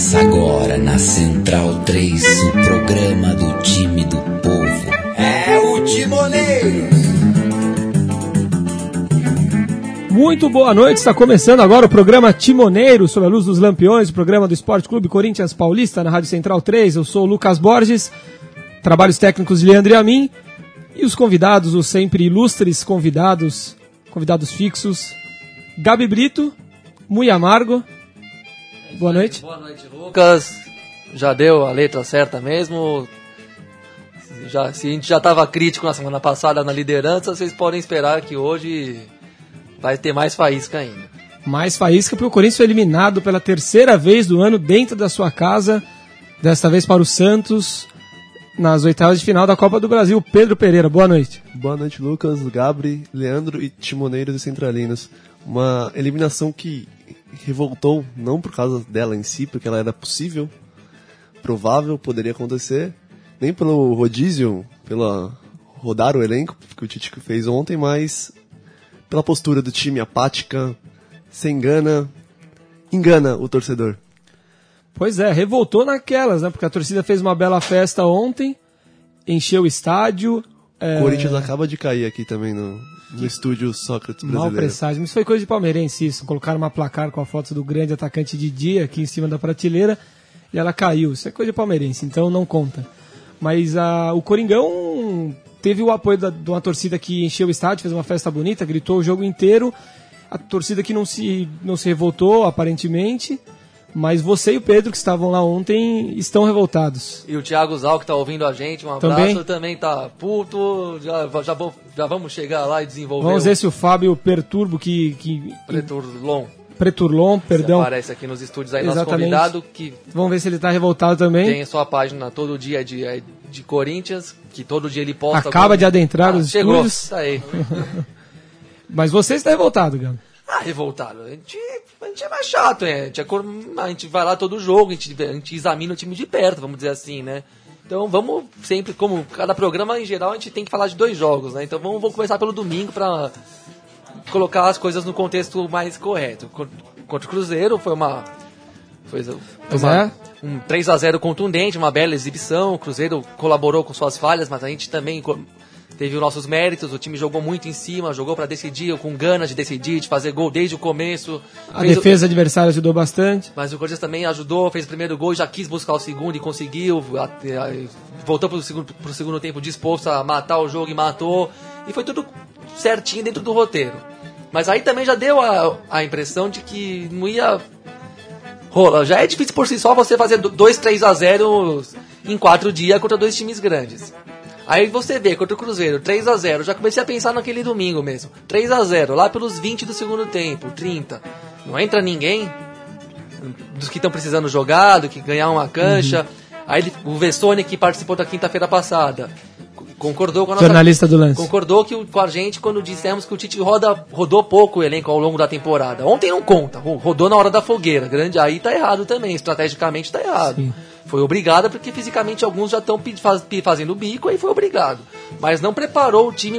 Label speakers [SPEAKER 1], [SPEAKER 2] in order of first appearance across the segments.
[SPEAKER 1] Começa agora na Central 3, o programa do time do povo. É o Timoneiro!
[SPEAKER 2] Muito boa noite, está começando agora o programa Timoneiro, sob a luz dos lampiões, o programa do Esporte Clube Corinthians Paulista, na Rádio Central 3. Eu sou o Lucas Borges, trabalhos técnicos de Leandro e Amin, e os convidados, os sempre ilustres convidados fixos, Gabi Brito, Muy Amargo. Boa noite.
[SPEAKER 3] Boa noite, Lucas. Já deu a letra certa mesmo. Se a gente já estava crítico na semana passada na liderança, vocês podem esperar que hoje vai ter mais faísca ainda.
[SPEAKER 2] Mais faísca porque o Corinthians foi eliminado pela terceira vez do ano dentro da sua casa, desta vez para o Santos, nas oitavas de final da Copa do Brasil. Pedro Pereira, boa noite.
[SPEAKER 4] Boa noite, Lucas, Gabri, Leandro e Timoneiros e Centralinos. Uma eliminação que revoltou, não por causa dela em si, porque ela era possível, provável, poderia acontecer, nem pelo rodízio, pela rodar o elenco que o Tite fez ontem, mas pela postura do time apática, sem engana o torcedor.
[SPEAKER 2] Pois é, revoltou naquelas, né? Porque a torcida fez uma bela festa ontem, encheu o estádio.
[SPEAKER 4] O Corinthians acaba de cair aqui também no estúdio Sócrates brasileiro.
[SPEAKER 2] Mal presságio, mas foi coisa de palmeirense isso. Colocaram uma placar com a foto do grande atacante Didi aqui em cima da prateleira e ela caiu. Isso é coisa de palmeirense, então não conta. Mas o Coringão teve o apoio de uma torcida que encheu o estádio, fez uma festa bonita, gritou o jogo inteiro. A torcida que não se revoltou, aparentemente. Mas você e o Pedro, que estavam lá ontem, estão revoltados.
[SPEAKER 3] E o Thiago Zal, que está ouvindo a gente, um abraço, também tá puto. Já vamos chegar lá e desenvolver.
[SPEAKER 2] Vamos ver se o Fábio Perturbo, Preturlon, perdão.
[SPEAKER 3] Aparece aqui nos estúdios aí, nosso convidado.
[SPEAKER 2] Vamos ver se ele está revoltado também.
[SPEAKER 3] Tem a sua página todo dia de Corinthians, que todo dia ele posta.
[SPEAKER 2] Acaba de adentrar os
[SPEAKER 3] chegou,
[SPEAKER 2] estúdios.
[SPEAKER 3] Tá aí.
[SPEAKER 2] Mas você está revoltado, Gano.
[SPEAKER 3] Revoltado. A gente é mais chato, né? A gente vai lá todo jogo, a gente examina o time de perto, vamos dizer assim, né? Então vamos sempre, como cada programa em geral, a gente tem que falar de 2 jogos, né? Então vamos começar pelo domingo para colocar as coisas no contexto mais correto. Contra o Cruzeiro foi um 3-0 contundente, uma bela exibição. O Cruzeiro colaborou com suas falhas, mas a gente também teve os nossos méritos. O time jogou muito em cima, jogou para decidir, com ganas de decidir, de fazer gol desde o começo.
[SPEAKER 2] A defesa adversária ajudou bastante.
[SPEAKER 3] Mas o Corinthians também ajudou, fez o primeiro gol, já quis buscar o segundo e conseguiu. Voltou para o segundo tempo disposto a matar o jogo e matou. E foi tudo certinho dentro do roteiro. Mas aí também já deu a impressão de que não ia rolar. Já é difícil por si só você fazer 2-3-0 em 4 dias contra 2 times grandes. Aí você vê, contra o Cruzeiro, 3-0, já comecei a pensar naquele domingo mesmo. 3-0, lá pelos 20 do segundo tempo, 30. Não entra ninguém dos que estão precisando jogar, do que ganhar uma cancha. Aí o Vessone, que participou da quinta-feira passada, concordou com a nossa...
[SPEAKER 2] Jornalista do lance.
[SPEAKER 3] Concordou com a gente quando dissemos que o Tite rodou pouco o elenco ao longo da temporada. Ontem não conta, rodou na hora da fogueira. Aí tá errado também, estrategicamente tá errado. Sim. Foi obrigado porque fisicamente alguns já estão fazendo bico, aí foi obrigado. Mas não preparou o time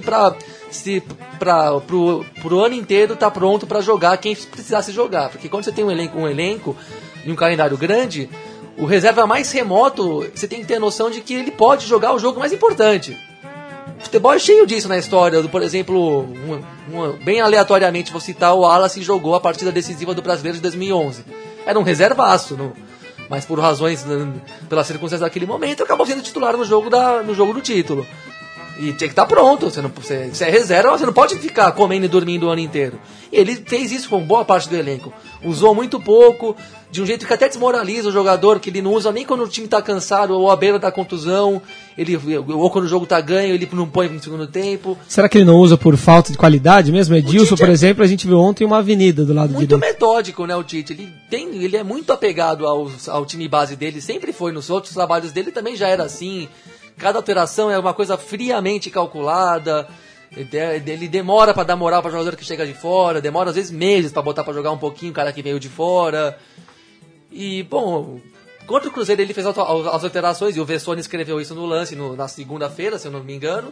[SPEAKER 3] pro ano inteiro estar pronto para jogar quem precisasse jogar. Porque quando você tem um elenco e um calendário grande, o reserva mais remoto, você tem que ter a noção de que ele pode jogar o jogo mais importante. O futebol é cheio disso na história. Por exemplo, bem aleatoriamente vou citar, o Wallace jogou a partida decisiva do Brasileiro de 2011. Era um reservaço, mas por razões, pelas circunstâncias daquele momento, acabou sendo titular no jogo do título. E tinha que estar pronto. Você é reserva, você não pode ficar comendo e dormindo o ano inteiro. E ele fez isso com boa parte do elenco. Usou muito pouco, de um jeito que até desmoraliza o jogador, que ele não usa nem quando o time está cansado ou à beira da contusão, ou quando o jogo está ganho, ele não põe no segundo tempo.
[SPEAKER 2] Será que ele não usa por falta de qualidade mesmo? Edilson, por exemplo, a gente viu ontem uma avenida do lado direito.
[SPEAKER 3] Muito metódico, né, o Tite. Ele é muito apegado ao time base dele, sempre foi. Nos outros trabalhos dele também já era assim. Cada alteração é uma coisa friamente calculada. Ele demora para dar moral para jogador que chega de fora, demora às vezes meses para botar para jogar um pouquinho o cara que veio de fora. E, bom, contra o Cruzeiro ele fez as alterações, e o Vessone escreveu isso no lance na segunda-feira, se eu não me engano.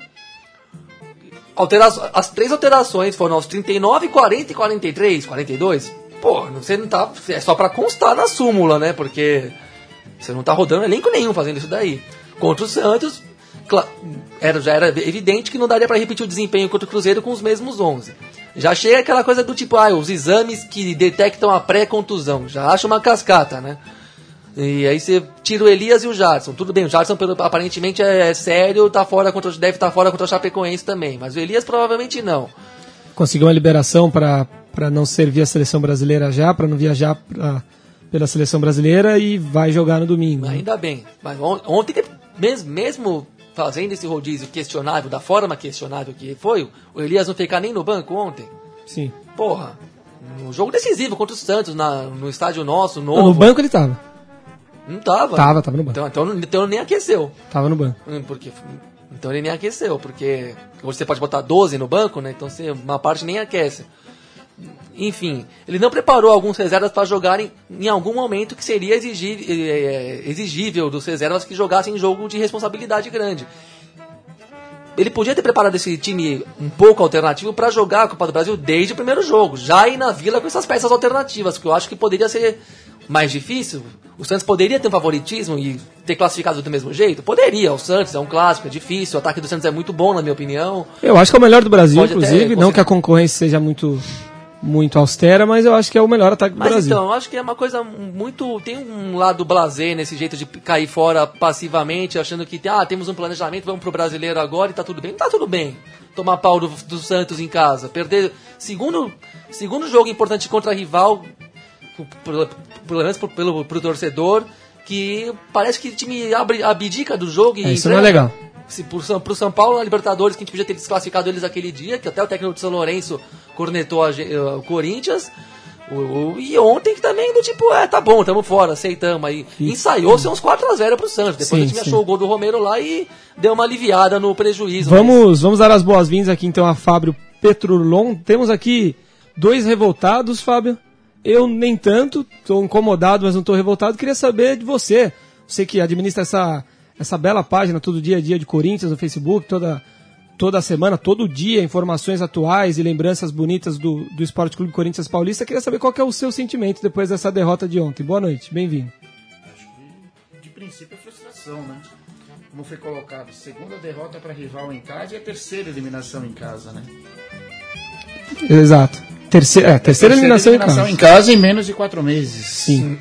[SPEAKER 3] As 3 alterações foram aos 39, 40 e 43, 42. Pô, você não tá... É só pra constar na súmula, né? Porque Você não tá rodando elenco nenhum fazendo isso daí. Contra o Santos, já era evidente que não daria para repetir o desempenho contra o Cruzeiro com os mesmos 11. Já chega aquela coisa do tipo, os exames que detectam a pré-contusão. Já acha uma cascata, né? E aí você tira o Elias e o Jadson. Tudo bem, o Jadson aparentemente é sério, deve estar fora contra o Chapecoense também. Mas o Elias provavelmente não.
[SPEAKER 2] Conseguiu uma liberação para não servir a seleção brasileira já, para não viajar pela seleção brasileira e vai jogar no domingo.
[SPEAKER 3] Ainda bem. Mas ontem, mesmo fazendo esse rodízio questionável, da forma questionável que foi, o Elias não ficar nem no banco ontem?
[SPEAKER 2] Sim.
[SPEAKER 3] Porra, no jogo decisivo contra o Santos, no estádio nosso, novo.
[SPEAKER 2] No banco ele tava.
[SPEAKER 3] Não tava?
[SPEAKER 2] Tava no banco.
[SPEAKER 3] Então nem aqueceu.
[SPEAKER 2] Tava no banco.
[SPEAKER 3] Então ele nem aqueceu, porque hoje você pode botar 12 no banco, né? Então uma parte nem aquece. Enfim, ele não preparou alguns reservas para jogarem em algum momento que seria exigível dos reservas que jogassem jogo de responsabilidade grande. Ele podia ter preparado esse time um pouco alternativo para jogar a Copa do Brasil desde o primeiro jogo, já ir na Vila com essas peças alternativas, que eu acho que poderia ser mais difícil. O Santos poderia ter um favoritismo e ter classificado do mesmo jeito? Poderia, o Santos é um clássico, é difícil, o ataque do Santos é muito bom, na minha opinião.
[SPEAKER 2] Eu acho que é o melhor do Brasil,
[SPEAKER 3] Pode
[SPEAKER 2] inclusive, não que a concorrência seja muito austera, mas eu acho que é o melhor ataque do Brasil.
[SPEAKER 3] Então, eu acho que é uma coisa muito... Tem um lado blasé nesse jeito de cair fora passivamente, achando que temos um planejamento, vamos pro brasileiro agora e tá tudo bem. Não tá tudo bem. Tomar pau do Santos em casa. Perder segundo jogo importante contra Rival, pelo menos pro torcedor, que parece que o time abdica do jogo e
[SPEAKER 2] isso não é legal.
[SPEAKER 3] Pro São Paulo, na Libertadores, que a gente podia ter desclassificado eles aquele dia, que até o técnico de São Lourenço cornetou o Corinthians. E ontem que também do tipo, tá bom, tamo fora, aceitamos. Aí ensaiou-se uns 4-0 pro Santos. Depois o time achou o gol do Romero lá e deu uma aliviada no prejuízo.
[SPEAKER 2] Vamos dar as boas-vindas aqui então a Fábio Petrolon. Temos aqui 2 revoltados, Fábio. Eu nem tanto, tô incomodado, mas não tô revoltado. Queria saber de você. Você que administra essa bela página todo dia a dia de Corinthians no Facebook, toda semana, todo dia, informações atuais e lembranças bonitas do Esporte Clube Corinthians Paulista. Queria saber qual que é o seu sentimento depois dessa derrota de ontem. Boa noite, bem-vindo.
[SPEAKER 5] Acho que, de princípio, é frustração, né? Como foi colocado, segunda derrota para rival em casa e a terceira eliminação em casa, né?
[SPEAKER 2] Exato. Terceira eliminação
[SPEAKER 5] em casa em menos de 4 meses.
[SPEAKER 2] Sim.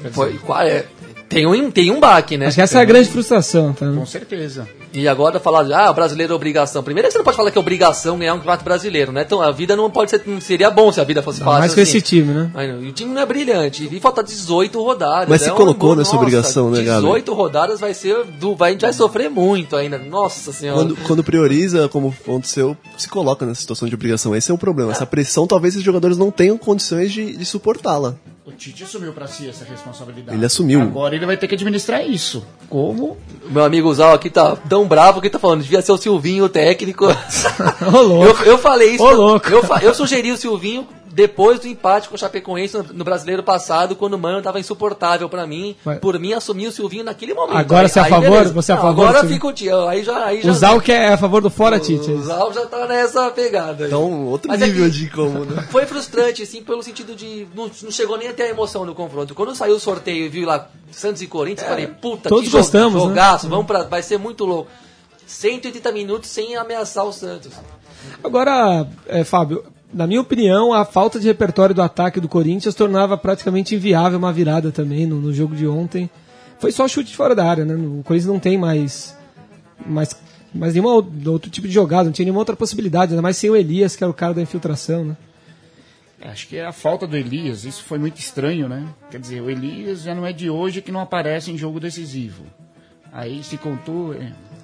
[SPEAKER 3] Tem um baque, né?
[SPEAKER 2] Acho que essa é a grande frustração, tá?
[SPEAKER 5] Com certeza.
[SPEAKER 3] E agora falar o brasileiro é obrigação. Primeiro que você não pode falar que é obrigação ganhar um campeonato brasileiro, né? Então a vida não pode ser. Não seria bom se a vida fosse fácil.
[SPEAKER 2] Mais com
[SPEAKER 3] assim.
[SPEAKER 2] esse time, né?
[SPEAKER 3] E o time não é brilhante. E falta 18 rodadas.
[SPEAKER 4] Mas se colocou nessa obrigação, né, Gabi?
[SPEAKER 3] 18 rodadas vai ser. A gente vai sofrer muito ainda. Nossa Senhora.
[SPEAKER 4] Quando prioriza, como aconteceu, se coloca nessa situação de obrigação. Esse é o problema. Essa pressão, talvez os jogadores não tenham condições de suportá-la.
[SPEAKER 5] O Tite assumiu pra si essa responsabilidade.
[SPEAKER 4] Ele assumiu.
[SPEAKER 5] Agora ele vai ter que administrar isso. Como?
[SPEAKER 3] Meu amigo Zal aqui tá tão bravo que tá falando, devia ser o Silvinho o técnico.
[SPEAKER 2] Ô, louco.
[SPEAKER 3] Eu falei isso.
[SPEAKER 2] Ô, louco.
[SPEAKER 3] Eu sugeri o Silvinho depois do empate com o Chapecoense no Brasileiro passado, quando o Mano tava insuportável pra mim.
[SPEAKER 2] Mas...
[SPEAKER 3] Por mim, assumi o Silvinho naquele momento.
[SPEAKER 2] Agora você é a favor?
[SPEAKER 3] Beleza.
[SPEAKER 2] Você é a favor?
[SPEAKER 3] Agora fica o tio. Aí já
[SPEAKER 2] o Zal que é a favor do fora, Tite.
[SPEAKER 3] O Zal já tá nessa pegada.
[SPEAKER 4] Então, outro
[SPEAKER 3] Mas
[SPEAKER 4] nível de como, né?
[SPEAKER 3] Foi frustrante, assim, pelo sentido de... Não chegou nem até a emoção no confronto. Quando saiu o sorteio e vi lá Santos e Corinthians, falei, puta,
[SPEAKER 2] todos
[SPEAKER 3] que
[SPEAKER 2] gostamos,
[SPEAKER 3] jogaço,
[SPEAKER 2] né?
[SPEAKER 3] vai ser muito louco. 180 minutos sem ameaçar o Santos.
[SPEAKER 2] Agora, Fábio, na minha opinião, a falta de repertório do ataque do Corinthians tornava praticamente inviável uma virada também no jogo de ontem. Foi só chute de fora da área, né? O Corinthians não tem mais nenhum outro tipo de jogada, não tinha nenhuma outra possibilidade, ainda mais sem o Elias, que era o cara da infiltração, né?
[SPEAKER 5] Acho que é a falta do Elias, isso foi muito estranho, né? Quer dizer, o Elias já não é de hoje que não aparece em jogo decisivo. Aí se contou...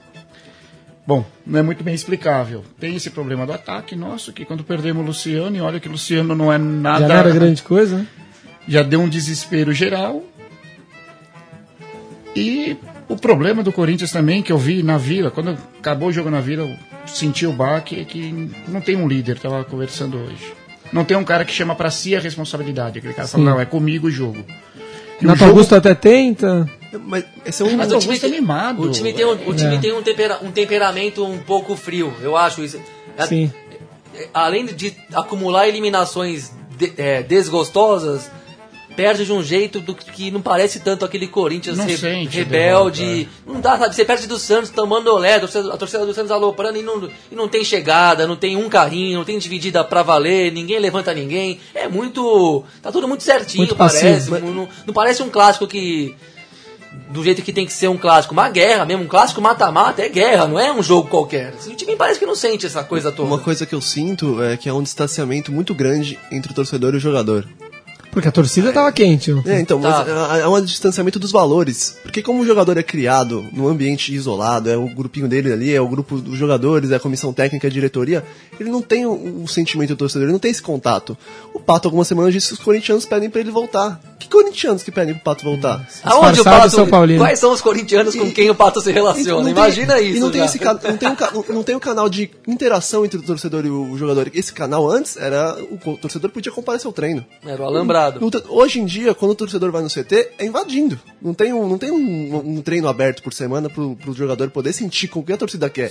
[SPEAKER 5] Bom, não é muito bem explicável. Tem esse problema do ataque nosso, que quando perdemos o Luciano, e olha que o Luciano não é nada...
[SPEAKER 2] Já não era grande coisa, né?
[SPEAKER 5] Já deu um desespero geral. E o problema do Corinthians também, que eu vi na Vila, quando acabou o jogo na Vila, eu senti o baque, é que não tem um líder, estava conversando hoje. Não tem um cara que chama pra si a responsabilidade. Aquele cara fala, não, é comigo o jogo.
[SPEAKER 2] Renato Augusto até tenta...
[SPEAKER 4] Mas esse é um...
[SPEAKER 3] Mas o time
[SPEAKER 5] é mimado.
[SPEAKER 3] O time tem um temperamento um pouco frio, eu acho isso.
[SPEAKER 2] Sim.
[SPEAKER 3] Além de acumular eliminações desgostosas, perde de um jeito que não parece tanto aquele Corinthians
[SPEAKER 5] Não sente
[SPEAKER 3] rebelde.
[SPEAKER 5] derrota,
[SPEAKER 3] Não dá, sabe? Você perde do Santos tomando olé, a torcida do Santos aloprando e não tem chegada, não tem um carrinho, não tem dividida pra valer, ninguém levanta ninguém. É muito. Tá tudo muito certinho,
[SPEAKER 2] Muito
[SPEAKER 3] parece.
[SPEAKER 2] passivo.
[SPEAKER 3] Não parece um clássico que. Do jeito que tem que ser um clássico, uma guerra mesmo, um clássico mata-mata, é guerra, não é um jogo qualquer. O time parece que não sente essa coisa toda.
[SPEAKER 4] Uma coisa que eu sinto é que há um distanciamento muito grande entre o torcedor e o jogador.
[SPEAKER 2] Porque a torcida tava quente.
[SPEAKER 4] Então,
[SPEAKER 3] Tá.
[SPEAKER 4] mas há um distanciamento dos valores. Porque como o jogador é criado num ambiente isolado, é o grupinho dele ali, é o grupo dos jogadores, é a comissão técnica, a diretoria, ele não tem o sentimento do torcedor, ele não tem esse contato. O Pato, algumas semanas, disse que os corintianos pedem pra ele voltar. Que corintianos que pedem pro Pato voltar?
[SPEAKER 3] Aonde o
[SPEAKER 2] Disfarçado
[SPEAKER 3] Pato,
[SPEAKER 2] São Paulino.
[SPEAKER 3] quais são os corintianos com quem o Pato se relaciona?
[SPEAKER 4] Não
[SPEAKER 3] Imagina
[SPEAKER 4] tem,
[SPEAKER 3] isso.
[SPEAKER 4] E não tem,
[SPEAKER 3] já.
[SPEAKER 4] não tem um canal de interação entre o torcedor e o jogador. Esse canal antes era o torcedor podia comparecer ao treino.
[SPEAKER 3] Era o alambrado.
[SPEAKER 4] Hoje em dia, quando o torcedor vai no CT, é invadindo. Não tem um treino aberto por semana pro jogador poder sentir com o que a torcida quer.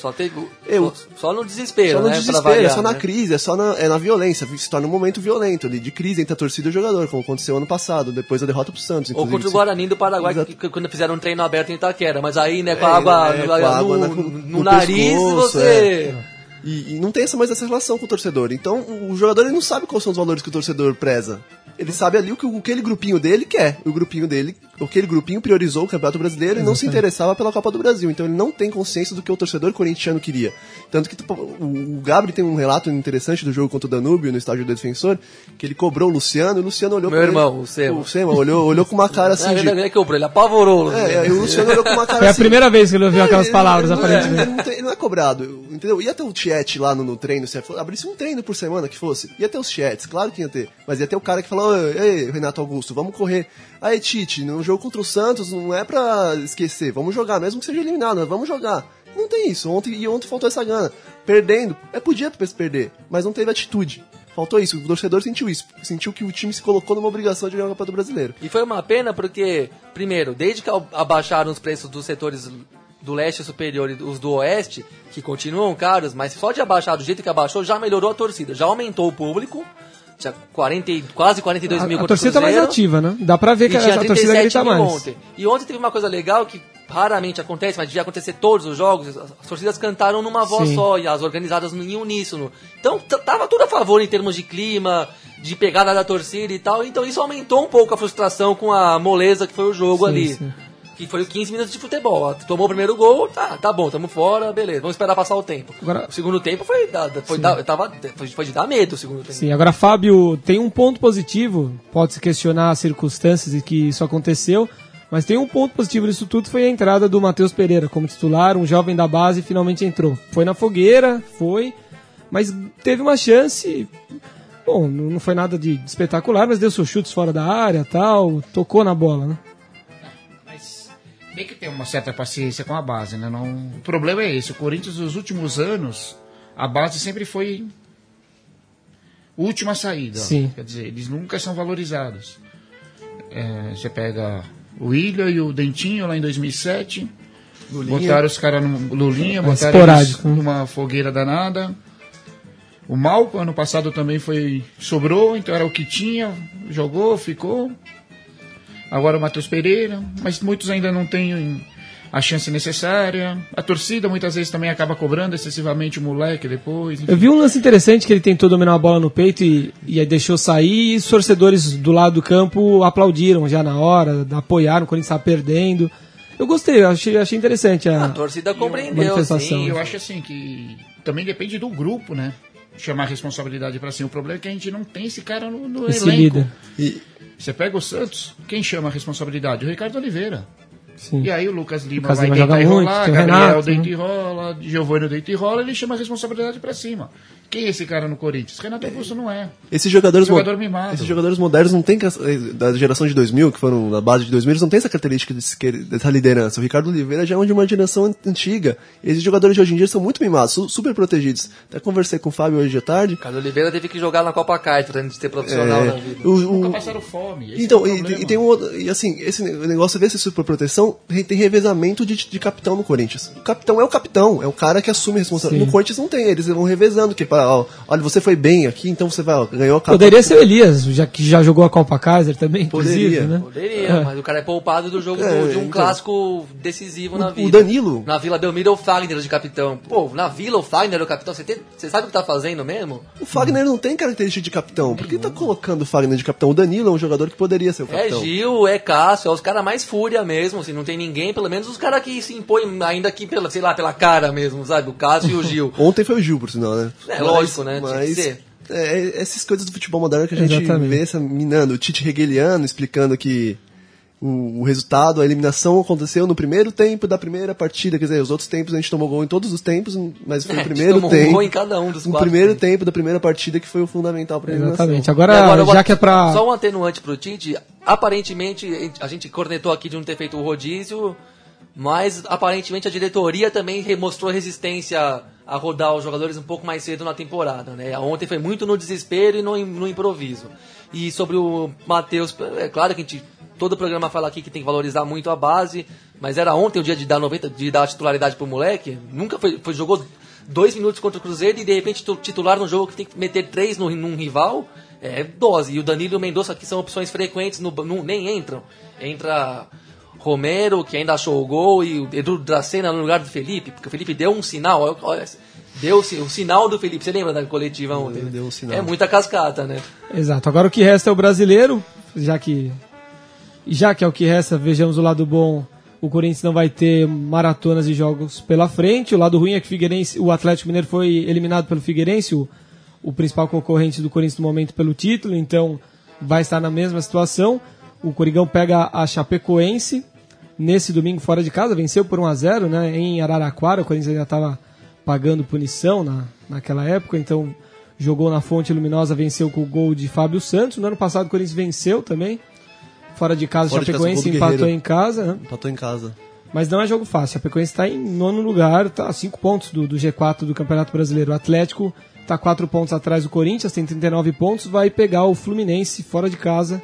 [SPEAKER 3] Só no desespero,
[SPEAKER 4] Só no
[SPEAKER 3] né?
[SPEAKER 4] desespero,
[SPEAKER 3] pra variar,
[SPEAKER 4] é só na
[SPEAKER 3] né?
[SPEAKER 4] crise, é na violência. Se torna um momento violento ali, de crise entre a torcida e o jogador, como aconteceu ano passado, depois da derrota pro Santos.
[SPEAKER 3] Ou
[SPEAKER 4] inclusive.
[SPEAKER 3] contra o Guarani do Paraguai,
[SPEAKER 4] Exato.
[SPEAKER 3] que quando fizeram um treino aberto em Itaquera. Mas aí, né, com a água,
[SPEAKER 4] com a água
[SPEAKER 3] no
[SPEAKER 4] no
[SPEAKER 3] nariz,
[SPEAKER 4] pescoço,
[SPEAKER 3] você...
[SPEAKER 4] E não tem mais essa relação com o torcedor. Então, o jogador ele não sabe quais são os valores que o torcedor preza. Ele sabe ali o que aquele grupinho dele quer. Aquele grupinho priorizou o Campeonato Brasileiro e não se interessava pela Copa do Brasil. Então ele não tem consciência do que o torcedor corintiano queria. Tanto que o Gabri tem um relato interessante do jogo contra o Danúbio no estádio do Defensor, que ele cobrou o Luciano e o Luciano olhou
[SPEAKER 3] Meu
[SPEAKER 4] pra
[SPEAKER 3] irmão,
[SPEAKER 4] ele.
[SPEAKER 3] o Sema.
[SPEAKER 4] O Sema olhou com uma cara assim de...
[SPEAKER 3] Ele quebrou, ele apavorou.
[SPEAKER 4] E o Luciano olhou com uma cara
[SPEAKER 2] Foi a
[SPEAKER 4] assim...
[SPEAKER 2] primeira vez que ele ouviu aquelas palavras,
[SPEAKER 4] ele
[SPEAKER 2] aparentemente.
[SPEAKER 4] ele não é cobrado, entendeu? Ia ter o chat lá no treino, se abrisse um treino por semana que fosse, ia ter os chats, claro que ia ter, mas ia ter o cara que falou, ei, Renato Augusto, vamos correr. Aí, Tite, no jogo contra o Santos não é pra esquecer, vamos jogar, mesmo que seja eliminado, mas vamos jogar. Não tem isso, ontem faltou essa gana. Perdendo, podia perder, mas não teve atitude. Faltou isso, o torcedor sentiu isso, sentiu que o time se colocou numa obrigação de ganhar o Campeonato Brasileiro.
[SPEAKER 3] E foi uma pena porque, primeiro, desde que abaixaram os preços dos setores do leste superior e os do oeste, que continuam caros, mas só de abaixar do jeito que abaixou, já melhorou a torcida, já aumentou o público, tinha quase 42 mil
[SPEAKER 2] A
[SPEAKER 3] contra o
[SPEAKER 2] torcida tá mais
[SPEAKER 3] Cruzeiro,
[SPEAKER 2] ativa, né? Dá pra ver que
[SPEAKER 3] e tinha
[SPEAKER 2] a torcida
[SPEAKER 3] 37
[SPEAKER 2] grita
[SPEAKER 3] mil
[SPEAKER 2] mais.
[SPEAKER 3] ontem. E ontem teve uma coisa legal que raramente acontece, mas devia acontecer todos os jogos, as torcidas cantaram numa voz
[SPEAKER 2] Sim.
[SPEAKER 3] só, e as organizadas em uníssono. Então tava tudo a favor em termos de clima, de pegada da torcida e tal, então isso aumentou um pouco a frustração com a moleza que foi o jogo
[SPEAKER 2] Sim,
[SPEAKER 3] ali.
[SPEAKER 2] sim.
[SPEAKER 3] Que foi 15 minutos de futebol. Tomou o primeiro gol, tá bom, tamo fora, beleza, vamos esperar passar o tempo.
[SPEAKER 2] Agora-
[SPEAKER 3] O segundo tempo foi de dar medo o segundo tempo.
[SPEAKER 2] Sim, agora, Fábio, tem um ponto positivo, pode-se questionar as circunstâncias em que isso aconteceu, mas tem um ponto positivo nisso tudo, foi a entrada do Matheus Pereira como titular, um jovem da base, finalmente entrou. Foi na fogueira, mas teve uma chance, bom, não foi nada de espetacular, mas deu seus chutes fora da área, tal, tocou na bola, né?
[SPEAKER 5] Mas tem que ter uma certa paciência com a base, né? O problema é esse, o Corinthians nos últimos anos, a base sempre foi última saída.
[SPEAKER 2] Sim.
[SPEAKER 5] Quer dizer, eles nunca são valorizados. Você pega o William e o Dentinho lá em 2007, botaram os caras no Lulinha, botaram eles
[SPEAKER 2] esporádico, né?
[SPEAKER 5] numa fogueira danada. O Malco, ano passado também sobrou, então era o que tinha, jogou, ficou. Agora o Matheus Pereira, mas muitos ainda não têm a chance necessária. A torcida muitas vezes também acaba cobrando excessivamente o moleque depois. Enfim.
[SPEAKER 2] Eu vi um lance interessante que ele tentou dominar a bola no peito e aí deixou sair, e os torcedores do lado do campo aplaudiram já na hora, apoiaram quando ele estava perdendo. Eu gostei, eu achei interessante
[SPEAKER 3] A torcida compreendeu,
[SPEAKER 2] manifestação.
[SPEAKER 3] sim.
[SPEAKER 5] Eu acho assim que também depende do grupo, né? Chamar a responsabilidade pra cima. O problema é que a gente não tem esse cara no
[SPEAKER 2] Esse
[SPEAKER 5] elenco.
[SPEAKER 2] líder.
[SPEAKER 5] Você pega o Santos, quem chama a responsabilidade? O Ricardo Oliveira.
[SPEAKER 2] Sim.
[SPEAKER 5] E aí o Lucas Lima
[SPEAKER 2] Lucas
[SPEAKER 5] vai
[SPEAKER 2] Lima
[SPEAKER 5] deitar
[SPEAKER 2] joga
[SPEAKER 5] e
[SPEAKER 2] muito,
[SPEAKER 5] rolar,
[SPEAKER 2] tem o
[SPEAKER 5] Gabriel
[SPEAKER 2] Renato,
[SPEAKER 5] deita
[SPEAKER 2] né?
[SPEAKER 5] e rola, Giovanni deita e rola, ele chama a responsabilidade pra cima. Quem é esse cara no Corinthians? Renato Augusto não é.
[SPEAKER 4] Esses jogadores,
[SPEAKER 5] Jogador mimado.
[SPEAKER 4] esses jogadores modernos não tem, da geração de 2000, que foram da base de 2000, eles não têm essa característica dessa liderança. O Ricardo Oliveira já é de uma geração antiga. Esses jogadores de hoje em dia são muito mimados, super protegidos. Até conversei com o Fábio hoje de tarde.
[SPEAKER 3] Carlos Oliveira teve que jogar na Copa Kart antes de ser profissional na vida.
[SPEAKER 5] Nunca passaram fome. Esse
[SPEAKER 4] Então,
[SPEAKER 5] é o problema.
[SPEAKER 4] e tem um outro, e assim, esse negócio desse superproteção tem revezamento de capitão no Corinthians. O capitão é o capitão, é o cara que assume a responsabilidade. No Corinthians não tem, eles vão revezando, que olha, você foi bem aqui, então você ganhou a capitão.
[SPEAKER 2] Poderia ser o Elias, já que já jogou a Copa Kaiser também,
[SPEAKER 4] Poderia,
[SPEAKER 2] né?
[SPEAKER 3] Poderia, mas o cara é poupado do jogo de um clássico decisivo na vida.
[SPEAKER 4] O Danilo.
[SPEAKER 3] Na Vila Belmiro, o Fagner de capitão. Pô, na Vila, o Fagner é o capitão. Você sabe o que tá fazendo mesmo?
[SPEAKER 4] O Fagner não tem característica de capitão. Por que tá colocando o Fagner de capitão? O Danilo é um jogador que poderia ser o capitão.
[SPEAKER 3] É Gil, é Cássio, é os caras mais fúria mesmo. Se não tem ninguém, pelo menos os caras que se impõem ainda aqui pela, sei lá, pela cara mesmo, sabe? O Cássio e o Gil.
[SPEAKER 4] Ontem foi o Gil, por sinal, né?
[SPEAKER 3] É lógico, né?
[SPEAKER 4] Mas
[SPEAKER 3] Tinha que ser.
[SPEAKER 4] essas coisas do futebol moderno que a gente vê minando. O Tite hegeliano explicando que o resultado, a eliminação aconteceu no primeiro tempo da primeira partida. Quer dizer, os outros tempos a gente tomou gol em todos os tempos, mas foi o primeiro tempo.
[SPEAKER 3] Tomou gol em cada um dos quatro.
[SPEAKER 4] O primeiro tempo da primeira partida que foi o fundamental para a eliminação.
[SPEAKER 2] Exatamente. Agora já que é pra...
[SPEAKER 3] Só um atenuante pro Tite. Aparentemente, a gente cornetou aqui de não ter feito o rodízio, mas aparentemente a diretoria também mostrou resistência a rodar os jogadores um pouco mais cedo na temporada, né? Ontem foi muito no desespero e no improviso. E sobre o Matheus, é claro que todo o programa fala aqui que tem que valorizar muito a base, mas era ontem o dia de dar a titularidade pro moleque. Nunca jogou 2 minutos contra o Cruzeiro e de repente titular num jogo que tem que meter 3 num rival, é dose. E o Danilo e o Mendonça, que são opções frequentes, nem entram. Entra Romero, que ainda achou o gol, e o Edu Dracena no lugar do Felipe, porque o Felipe deu um sinal, olha, deu o sinal do Felipe. Você lembra da coletiva ontem?
[SPEAKER 4] Deu um sinal.
[SPEAKER 3] É muita cascata, né?
[SPEAKER 2] Exato. Agora o que resta é o brasileiro, já que é o que resta, vejamos o lado bom. O Corinthians não vai ter maratonas de jogos pela frente. O lado ruim é que o Atlético Mineiro foi eliminado pelo Figueirense, o principal concorrente do Corinthians no momento pelo título, então vai estar na mesma situação. O Coringão pega a Chapecoense nesse domingo fora de casa, venceu por 1-0, né, em Araraquara. O Corinthians ainda estava pagando punição naquela época, então jogou na Fonte Luminosa, venceu com o gol de Fábio Santos. No ano passado o Corinthians venceu também. Fora de casa, o Chapecoense empatou em casa. Né?
[SPEAKER 4] Empatou em casa.
[SPEAKER 2] Mas não é jogo fácil. A Chapecoense está em 9º lugar, está a 5 pontos do G4 do Campeonato Brasileiro. O Atlético está 4 pontos atrás do Corinthians, tem 39 pontos, vai pegar o Fluminense fora de casa.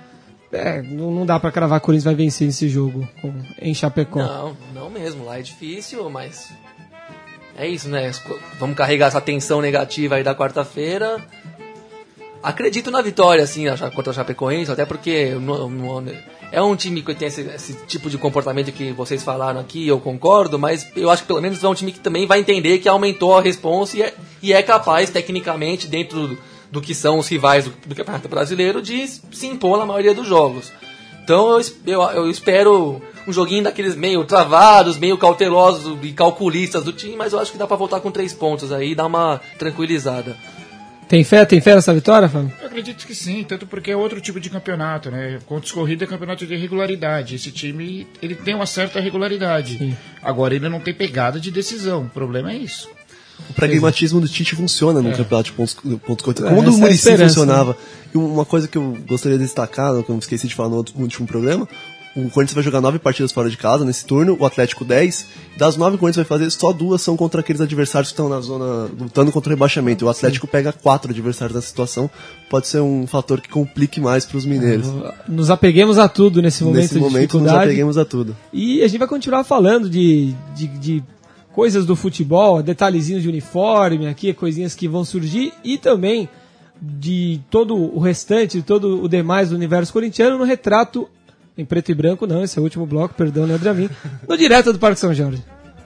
[SPEAKER 2] Não dá para cravar que o Corinthians vai vencer esse jogo em Chapecó.
[SPEAKER 3] Não mesmo. Lá é difícil, mas é isso, né? Vamos carregar essa tensão negativa aí da quarta-feira. Acredito na vitória, assim, contra o Chapecoense, até porque é um time que tem esse tipo de comportamento que vocês falaram aqui, eu concordo, mas eu acho que pelo menos é um time que também vai entender que aumentou a responsa e é capaz, tecnicamente, dentro do que são os rivais do Campeonato Brasileiro, de se impor na maioria dos jogos. Então eu espero um joguinho daqueles meio travados, meio cautelosos e calculistas do time, mas eu acho que dá pra voltar com 3 pontos aí e dar uma tranquilizada.
[SPEAKER 2] Tem fé nessa vitória, Fábio?
[SPEAKER 5] Eu acredito que sim, tanto porque é outro tipo de campeonato, né? Contos corrida é campeonato de regularidade. Esse time, ele tem uma certa regularidade. Sim. Agora, ele não tem pegada de decisão. O problema é isso.
[SPEAKER 4] O pragmatismo do Tite funciona no campeonato de pontos corridos. Como o do Muricy funcionava. E uma coisa que eu gostaria de destacar, que eu esqueci de falar no último programa, o Corinthians vai jogar 9 partidas fora de casa nesse turno, o Atlético 10. Das 9 que o Corinthians vai fazer, só 2 são contra aqueles adversários que estão na zona lutando contra o rebaixamento. O Atlético pega 4 adversários nessa situação. Pode ser um fator que complique mais para os mineiros.
[SPEAKER 2] Nos apeguemos a tudo nesse momento de dificuldade.
[SPEAKER 4] Nos apeguemos a tudo.
[SPEAKER 2] E a gente vai continuar falando de coisas do futebol, detalhezinhos de uniforme aqui, coisinhas que vão surgir, e também de todo o restante, todo o demais do universo corintiano no Retrato em Preto e Branco. Não, esse é o último bloco, perdão, Leandro Amin, no Direto do Parque São Jorge.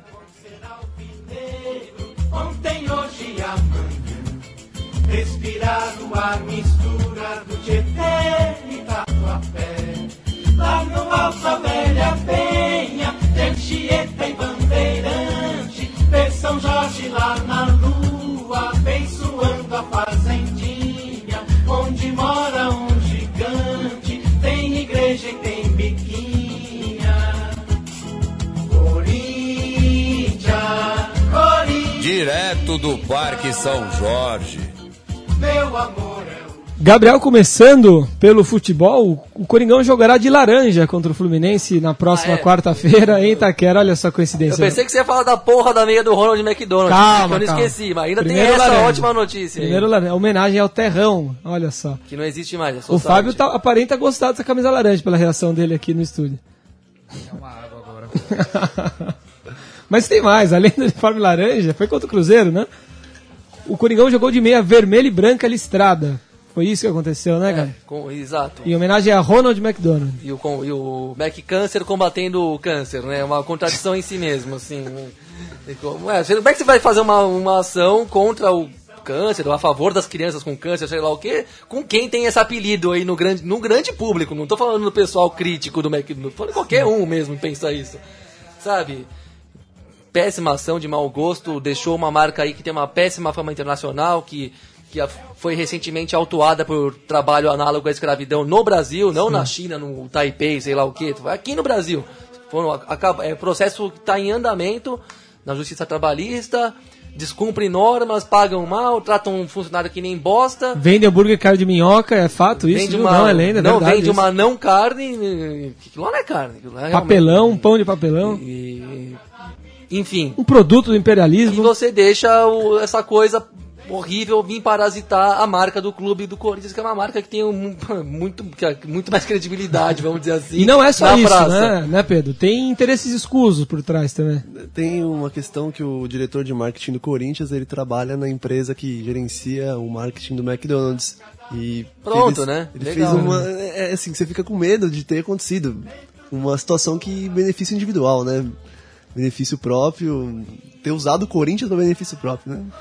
[SPEAKER 6] Ontem, hoje e amanhã, respirar o ar, mistura do Tietê e Tatuapé. Lá no Alta Velha Penha, tem Chieta e Bandeirante, vê São Jorge lá na lua, abençoando a fazendinha, onde mora um gigante, tem igreja e tem biquinha. Corinthians,
[SPEAKER 1] Direto do Parque São Jorge.
[SPEAKER 6] meu amor é o...
[SPEAKER 2] Gabriel, começando pelo futebol, o Coringão jogará de laranja contra o Fluminense na próxima quarta-feira em Itaquera. Olha só a coincidência.
[SPEAKER 3] Eu pensei que você ia falar da porra da meia do Ronald McDonald.
[SPEAKER 2] Calma,
[SPEAKER 3] eu não esqueci, mas ainda
[SPEAKER 2] primeiro
[SPEAKER 3] tem essa
[SPEAKER 2] laranja.
[SPEAKER 3] ótima notícia.
[SPEAKER 2] Primeiro laranja, homenagem ao Terrão, olha só.
[SPEAKER 3] Que não existe mais.
[SPEAKER 2] O Fábio aparenta gostar dessa camisa laranja pela reação dele aqui no estúdio.
[SPEAKER 5] É uma
[SPEAKER 2] Mas tem mais, além do uniforme laranja, foi contra o Cruzeiro, né? O Coringão jogou de meia vermelha e branca listrada. Foi isso que aconteceu, né, cara?
[SPEAKER 3] Exato.
[SPEAKER 2] Em homenagem a Ronald McDonald.
[SPEAKER 3] E o Mac Câncer combatendo o câncer, né? Uma contradição em si mesmo, assim. Como é que você vai fazer uma ação contra o câncer, ou a favor das crianças com câncer, sei lá o quê, com quem tem esse apelido aí no grande público? Não tô falando do pessoal crítico do McDonald's, tô falando qualquer um mesmo pensa isso. Sabe? Péssima ação de mau gosto, deixou uma marca aí que tem uma péssima fama internacional, que foi recentemente autuada por trabalho análogo à escravidão no Brasil, não na China, no Taipei, sei lá o que, aqui no Brasil. Processo que está em andamento na Justiça Trabalhista, descumprem normas, pagam mal, tratam um funcionário que nem bosta.
[SPEAKER 2] Vende hambúrguer carne de minhoca, é fato isso? Não, é lenda, é
[SPEAKER 3] não,
[SPEAKER 2] verdade.
[SPEAKER 3] Vende
[SPEAKER 2] isso.
[SPEAKER 3] uma não carne, aquilo lá não é carne. Aquilo é
[SPEAKER 2] papelão, um pão de papelão.
[SPEAKER 3] Enfim.
[SPEAKER 2] Um produto do imperialismo.
[SPEAKER 3] E você deixa essa coisa horrível vir parasitar a marca do clube do Corinthians, que é uma marca que tem muito mais credibilidade, vamos dizer assim.
[SPEAKER 2] E não é só isso,
[SPEAKER 3] praça.
[SPEAKER 2] né, Pedro? Tem interesses escusos por trás também.
[SPEAKER 4] Tem uma questão que o diretor de marketing do Corinthians, ele trabalha na empresa que gerencia o marketing do McDonald's. E
[SPEAKER 3] pronto, né?
[SPEAKER 4] Ele
[SPEAKER 3] legal,
[SPEAKER 4] fez uma... assim, você fica com medo de ter acontecido. Uma situação que benefício individual, né? Benefício próprio, ter usado o Corinthians para benefício próprio, né?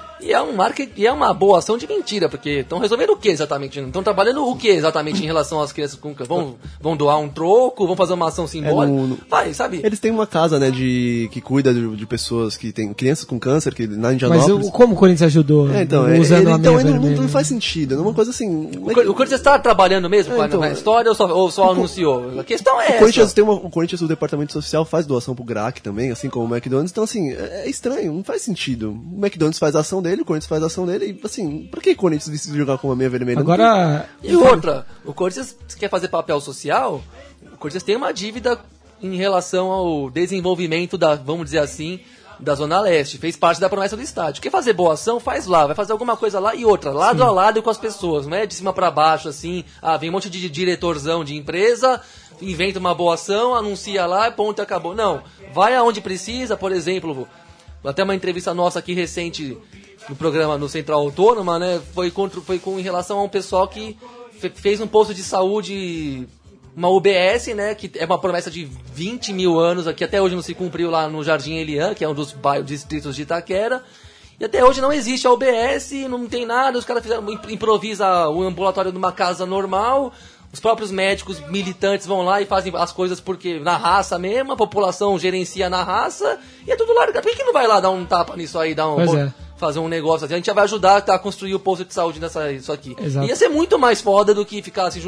[SPEAKER 3] E é uma boa ação de mentira, porque estão resolvendo o que exatamente? Estão trabalhando o que exatamente em relação às crianças com câncer? Vão doar um troco? Vão fazer uma ação simbólica? Vai, sabe?
[SPEAKER 4] Eles têm uma casa, né, que cuida de pessoas que têm crianças com câncer, que na Indianópolis...
[SPEAKER 2] Mas como o Corinthians ajudou?
[SPEAKER 4] Usando
[SPEAKER 2] a
[SPEAKER 4] não faz sentido, é uma coisa assim...
[SPEAKER 3] O Corinthians está trabalhando mesmo na história ou só anunciou? A questão é essa.
[SPEAKER 4] O Corinthians, o departamento social faz doação pro GRAC também, assim como o McDonald's, então assim, é estranho, não faz sentido. O McDonald's faz a ação dele, o Corinthians faz a ação dele, e assim, por que o Corinthians decide jogar com uma meia vermelha?
[SPEAKER 2] Agora...
[SPEAKER 3] E outra, o Corinthians quer fazer papel social, o Corinthians tem uma dívida em relação ao desenvolvimento vamos dizer assim, da Zona Leste, fez parte da promessa do estádio. Quer fazer boa ação, faz lá, vai fazer alguma coisa lá e outra, lado a lado com as pessoas, não é de cima pra baixo assim, vem um monte de diretorzão de empresa, inventa uma boa ação, anuncia lá, ponto, acabou. Não, vai aonde precisa, por exemplo, até uma entrevista nossa aqui recente no programa no Central Autônoma, né, foi em relação a um pessoal que fez um posto de saúde, uma UBS, né, que é uma promessa de 20 mil anos, que até hoje não se cumpriu lá no Jardim Elian, que é um dos distritos de Itaquera, e até hoje não existe a UBS, não tem nada, os caras improvisa o ambulatório numa casa normal, os próprios médicos militantes vão lá e fazem as coisas porque na raça mesmo, a população gerencia na raça, e é tudo largado. Por que não vai lá dar um tapa nisso aí, fazer um negócio assim? A gente já vai ajudar a construir o posto de saúde isso aqui.
[SPEAKER 2] Exato.
[SPEAKER 3] Ia ser muito mais foda do que ficar se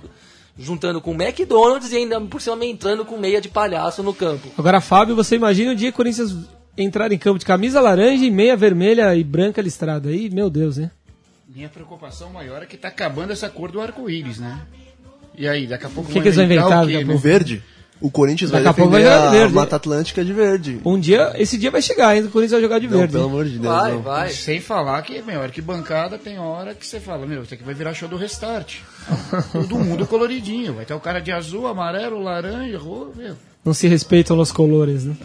[SPEAKER 3] juntando com o McDonald's e ainda por cima entrando com meia de palhaço no campo.
[SPEAKER 2] Agora, Fábio, você imagina o dia que o Corinthians entrar em campo de camisa laranja e meia vermelha e branca listrada. Aí, meu Deus, né?
[SPEAKER 5] Minha preocupação maior é que tá acabando essa cor do arco-íris, né? E aí, daqui a pouco...
[SPEAKER 2] O que eles vão inventar?
[SPEAKER 4] O verde? O Corinthians vai
[SPEAKER 2] Daqui a pouco
[SPEAKER 4] defender
[SPEAKER 2] vai jogar de verde.
[SPEAKER 4] Mata Atlântica de verde.
[SPEAKER 2] Esse dia vai chegar ainda, o Corinthians vai jogar de verde.
[SPEAKER 4] Pelo amor de Deus.
[SPEAKER 3] Vai.
[SPEAKER 5] Sem falar que, arquibancada tem hora que você fala, isso aqui vai virar show do Restart. Todo mundo coloridinho. Vai ter o cara de azul, amarelo, laranja, roxo,
[SPEAKER 2] Não se respeitam os colores, né?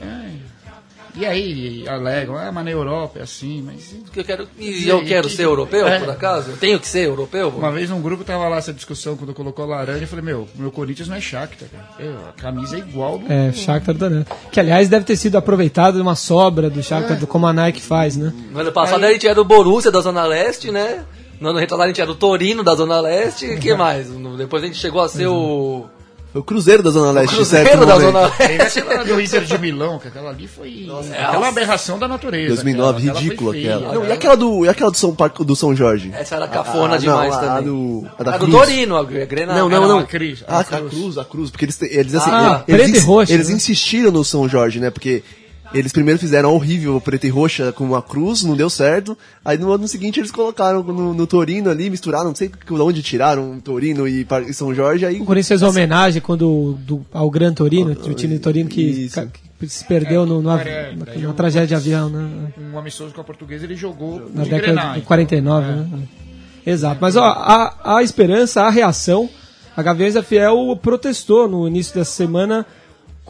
[SPEAKER 5] E aí, alegam, mas na Europa é assim, mas...
[SPEAKER 3] Eu quero ser europeu, por acaso? Eu tenho que ser europeu?
[SPEAKER 5] Uma vez num grupo tava lá essa discussão, quando colocou laranja, eu falei, meu Corinthians não é Shakhtar, cara. A camisa é igual do...
[SPEAKER 2] Shakhtar Donetsk. Que, aliás, deve ter sido aproveitado uma sobra do Shakhtar, como a Nike faz, né?
[SPEAKER 3] No ano passado a gente era do Borussia da Zona Leste, né? No ano retrasado a gente era do Torino da Zona Leste, e o que mais? Depois a gente chegou a ser o
[SPEAKER 4] Cruzeiro da Zona Leste.
[SPEAKER 3] Cruzeiro da Zona Leste.
[SPEAKER 5] Teve aquela do Inter de Milão, que aquela ali foi aquela aberração da natureza.
[SPEAKER 4] 2009, ridícula aquela. Não, e aquela do São Jorge?
[SPEAKER 3] Essa era cafona demais também.
[SPEAKER 4] A
[SPEAKER 3] do Torino, a Grenada.
[SPEAKER 4] Não.
[SPEAKER 5] A Cruz.
[SPEAKER 4] A Cruz, porque eles assim,
[SPEAKER 2] preto e roxo,
[SPEAKER 4] eles
[SPEAKER 2] né?
[SPEAKER 4] insistiram no São Jorge, né? Porque eles primeiro fizeram a horrível preta e roxa com uma cruz, não deu certo. Aí no ano seguinte eles colocaram no Torino ali, misturaram, não sei de onde tiraram Torino e São Jorge. Aí
[SPEAKER 2] o Corinthians fez uma homenagem ao Gran Torino, o time de Torino que se perdeu na tragédia de avião, né?
[SPEAKER 5] Um amistoso com a Portuguesa, ele jogou
[SPEAKER 2] na década de 49, né? Exato. Mas a esperança, a reação, a Gaviões da Fiel protestou no início dessa semana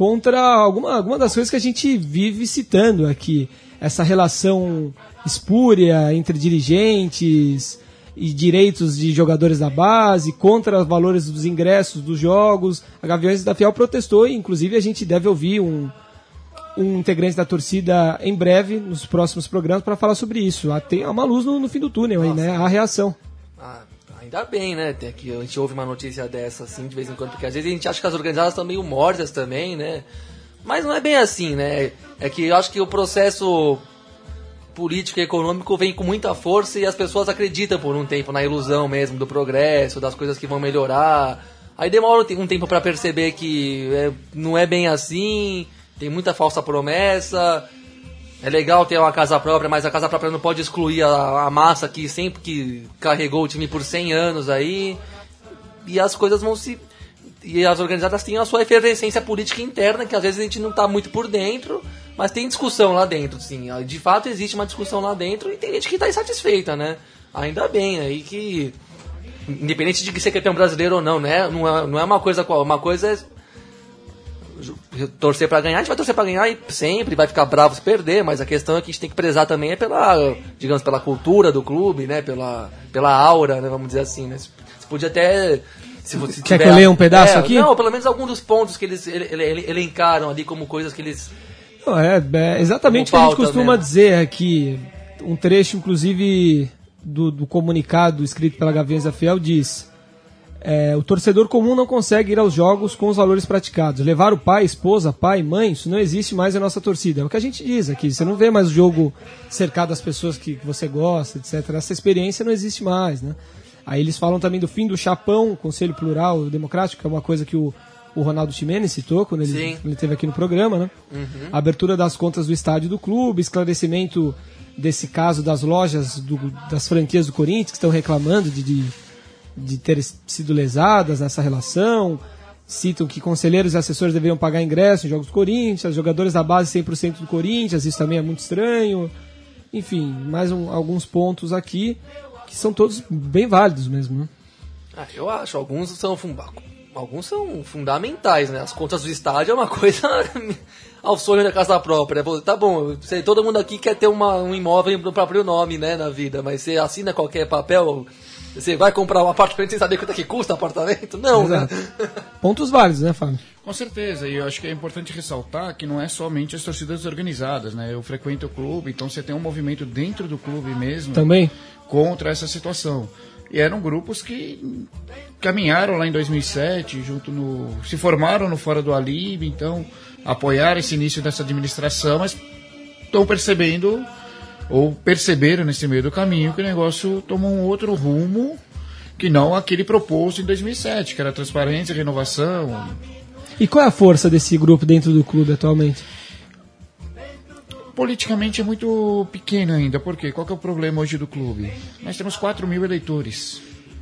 [SPEAKER 2] contra alguma das coisas que a gente vive citando aqui. Essa relação espúria entre dirigentes e direitos de jogadores da base, contra os valores dos ingressos dos jogos. A Gaviões da Fiel protestou e, inclusive, a gente deve ouvir um integrante da torcida em breve, nos próximos programas, para falar sobre isso. Tem uma luz no fim do túnel aí, né? A reação.
[SPEAKER 3] Ainda bem, né? Que a gente ouve uma notícia dessa, assim, de vez em quando, porque às vezes a gente acha que as organizadas estão meio mortas também, né? Mas não é bem assim, né? É que eu acho que o processo político e econômico vem com muita força e as pessoas acreditam por um tempo na ilusão mesmo do progresso, das coisas que vão melhorar. Aí demora um tempo para perceber que não é bem assim, tem muita falsa promessa. É legal ter uma casa própria, mas a casa própria não pode excluir a massa que sempre que carregou o time por 100 anos aí. E as coisas vão se... E as organizadas têm a sua efervescência política interna, que às vezes a gente não está muito por dentro, mas tem discussão lá dentro, sim. De fato existe uma discussão lá dentro e tem gente que está insatisfeita, né? Ainda bem, aí que... Independente de que você quer ter um brasileiro ou não, né? Não é uma coisa qual. Uma coisa é torcer pra ganhar, a gente vai torcer pra ganhar e sempre vai ficar bravo se perder, mas a questão é que a gente tem que prezar também pela, digamos, pela cultura do clube, né, pela aura, né, vamos dizer assim, né, você podia até...
[SPEAKER 2] Quer que eu leia um pedaço aqui?
[SPEAKER 3] Não, pelo menos alguns dos pontos que eles elencaram ali como coisas que eles...
[SPEAKER 2] Não, é exatamente o que a gente costuma dizer aqui, um trecho, inclusive, do comunicado escrito pela Gaviões da Fiel diz... o torcedor comum não consegue ir aos jogos com os valores praticados. Levar o pai, esposa, pai, mãe, isso não existe mais na nossa torcida. É o que a gente diz aqui. Você não vê mais o jogo cercado das pessoas que você gosta, etc. Essa experiência não existe mais, né? Aí eles falam também do fim do chapão, Conselho Plural Democrático, que é uma coisa que o Ronaldo Ximenes citou quando ele esteve aqui no programa, né? Uhum. A abertura das contas do estádio do clube, esclarecimento desse caso das lojas, das franquias do Corinthians, que estão reclamando de ter sido lesadas nessa relação, citam que conselheiros e assessores deveriam pagar ingresso em jogos do Corinthians, jogadores da base 100% do Corinthians, isso também é muito estranho. Enfim, mais alguns pontos aqui que são todos bem válidos mesmo, né?
[SPEAKER 3] Eu acho, alguns são fundamentais, né? As contas do estádio é uma coisa ao sonho da casa própria. Tá bom, todo mundo aqui quer ter um imóvel no próprio nome, né, na vida, mas você assina qualquer papel... Você vai comprar um apartamento sem saber quanto é que custa o apartamento? Não,
[SPEAKER 2] exato,
[SPEAKER 3] né?
[SPEAKER 2] Pontos válidos, né, Fábio?
[SPEAKER 5] Com certeza, e eu acho que é importante ressaltar que não é somente as torcidas organizadas, né? Eu frequento o clube, então você tem um movimento dentro do clube mesmo
[SPEAKER 2] também
[SPEAKER 5] contra essa situação. E eram grupos que caminharam lá em 2007, se formaram no Fora do Alibe, então apoiaram esse início dessa administração, mas estão percebendo... ou perceberam nesse meio do caminho que o negócio tomou um outro rumo que não aquele proposto em 2007, que era transparência, renovação.
[SPEAKER 2] E qual é a força desse grupo dentro do clube atualmente?
[SPEAKER 5] Politicamente é muito pequeno ainda. Por quê? Qual que é o problema hoje do clube? Nós temos 4 mil eleitores.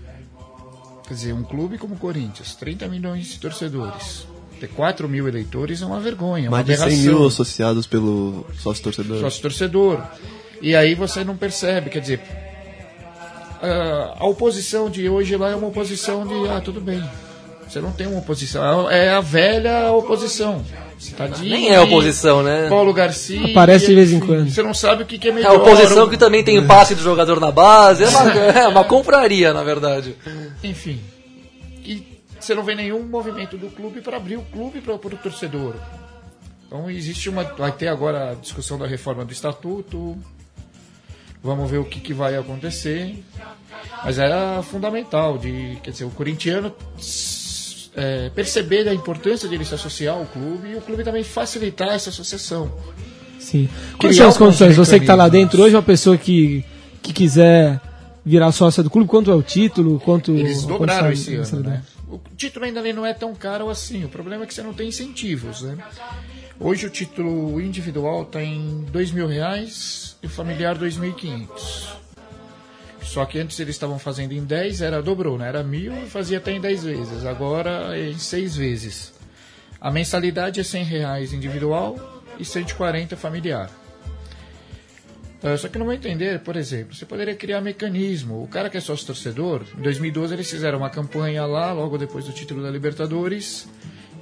[SPEAKER 5] Quer dizer, um clube como o Corinthians, 30 milhões de torcedores. Ter 4 mil eleitores é uma vergonha, uma aberração.
[SPEAKER 4] Mais de 100 mil associados pelo sócio-torcedor.
[SPEAKER 5] Sócio-torcedor. E aí você não percebe, quer dizer, a oposição de hoje lá é uma oposição de, tudo bem, você não tem uma oposição, é a velha oposição. Tadinho,
[SPEAKER 3] nem é oposição, né?
[SPEAKER 5] Paulo Garcia.
[SPEAKER 2] Aparece de vez em quando.
[SPEAKER 5] Você não sabe o que é melhor.
[SPEAKER 3] É a oposição que também tem o passe do jogador na base, é uma compraria, na verdade.
[SPEAKER 5] Enfim, e você não vê nenhum movimento do clube para abrir o clube para o torcedor. Então vai ter agora a discussão da reforma do estatuto. Vamos ver o que vai acontecer. Mas era fundamental, quer dizer, o corintiano perceber a importância de ele se associar ao clube e o clube também facilitar essa associação.
[SPEAKER 2] Sim. Quais são as condições? Você que está lá dentro hoje, uma pessoa que quiser virar sócia do clube, quanto é o título?
[SPEAKER 5] Eles dobraram esse ano, né? O título ainda não é tão caro assim. O problema é que você não tem incentivos, né? Hoje o título individual está em R$2.000 e o familiar R$2.500. Só que antes eles estavam fazendo em 10, dobrou, né? Era 1.000 e fazia até em 10 vezes. Agora é em 6 vezes. A mensalidade é R$100 individual e 140 familiar. Só que não vou entender, por exemplo, você poderia criar mecanismo. O cara que é sócio-torcedor, em 2012 eles fizeram uma campanha lá, logo depois do título da Libertadores,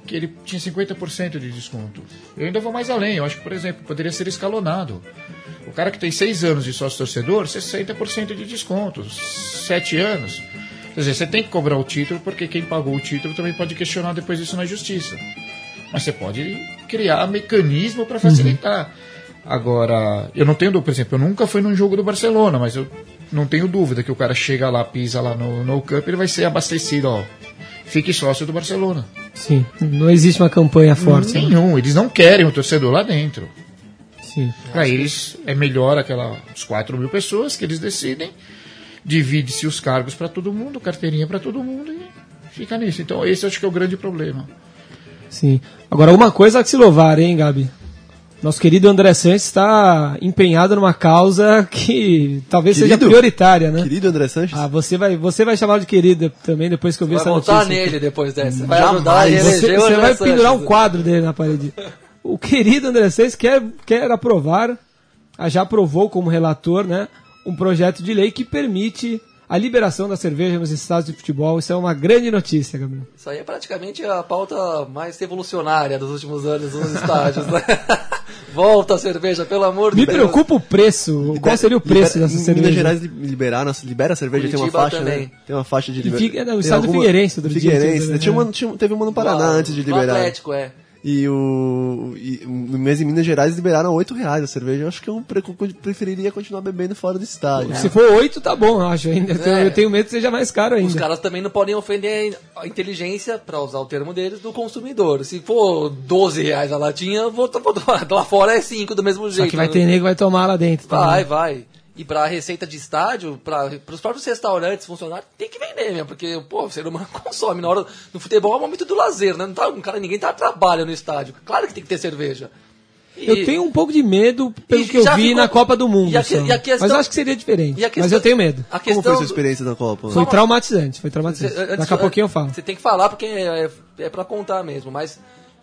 [SPEAKER 5] que ele tinha 50% de desconto. Eu ainda vou mais além, eu acho que, por exemplo, poderia ser escalonado. O cara que tem 6 anos de sócio-torcedor, 60% de desconto, 7 anos. Quer dizer, você tem que cobrar o título, porque quem pagou o título também pode questionar depois isso na justiça. Mas você pode criar mecanismo para facilitar. Agora, eu não tenho dúvida, por exemplo, eu nunca fui num jogo do Barcelona, mas eu não tenho dúvida que o cara chega lá, pisa lá no campo, ele vai ser abastecido, ó. Fique sócio do Barcelona.
[SPEAKER 2] Sim, não existe uma campanha forte.
[SPEAKER 5] Nenhum, eles não querem o torcedor lá dentro.
[SPEAKER 2] Sim.
[SPEAKER 5] Para eles é melhor os 4 mil pessoas que eles decidem, divide-se os cargos para todo mundo, carteirinha para todo mundo e fica nisso. Então esse eu acho que é o grande problema.
[SPEAKER 2] Sim. Agora, uma coisa a se louvar, hein, Gabi? Nosso querido André Sanches está empenhado numa causa que talvez seja prioritária, né?
[SPEAKER 4] Querido André Sanches?
[SPEAKER 2] Ah, você vai chamar de querido também depois que eu vi essa notícia.
[SPEAKER 3] Vai voltar nele depois dessa. Vai ajudar ele a eleger o
[SPEAKER 2] Você
[SPEAKER 3] André
[SPEAKER 2] vai
[SPEAKER 3] Sanches.
[SPEAKER 2] pendurar um quadro dele na parede. O querido André Sanches quer aprovar, já aprovou como relator, né, um projeto de lei que permite a liberação da cerveja nos estádios de futebol. Isso é uma grande notícia, Gabriel.
[SPEAKER 3] Isso aí é praticamente a pauta mais revolucionária dos últimos anos nos estádios, né? Volta a cerveja, pelo amor de Deus.
[SPEAKER 2] Me preocupa o preço. Qual seria o preço dessa cerveja?
[SPEAKER 4] Em Minas Gerais libera a cerveja, tem uma
[SPEAKER 3] Curitiba
[SPEAKER 4] faixa,
[SPEAKER 3] também.
[SPEAKER 4] né? Tem uma faixa de liberação.
[SPEAKER 2] O estado do Figueirense.
[SPEAKER 4] Teve uma no Paraná antes de liberar.
[SPEAKER 3] No Atlético, é.
[SPEAKER 4] E no mês em Minas Gerais liberaram R$8 a cerveja. Eu acho que eu preferiria continuar bebendo fora do estádio.
[SPEAKER 2] Se for 8, tá bom, eu acho ainda. Eu tenho medo que seja mais caro ainda.
[SPEAKER 3] Os caras também não podem ofender a inteligência, pra usar o termo deles, do consumidor. Se for R$12 a latinha, lá fora é 5 do mesmo jeito.
[SPEAKER 2] Só que vai ter nego que vai tomar lá dentro.
[SPEAKER 3] Vai. E pra receita de estádio, pros próprios restaurantes funcionarem, tem que vender mesmo, porque, pô, o ser humano consome. Na hora, no futebol é o momento do lazer, né? Ninguém trabalha no estádio. Claro que tem que ter cerveja.
[SPEAKER 2] Eu tenho um pouco de medo pelo que eu vi na Copa do Mundo. Mas acho que seria diferente. Mas eu tenho medo.
[SPEAKER 4] Como foi a sua experiência na Copa?
[SPEAKER 2] Foi traumatizante. Daqui a pouquinho eu falo.
[SPEAKER 3] Você tem que falar porque é pra contar mesmo, mas...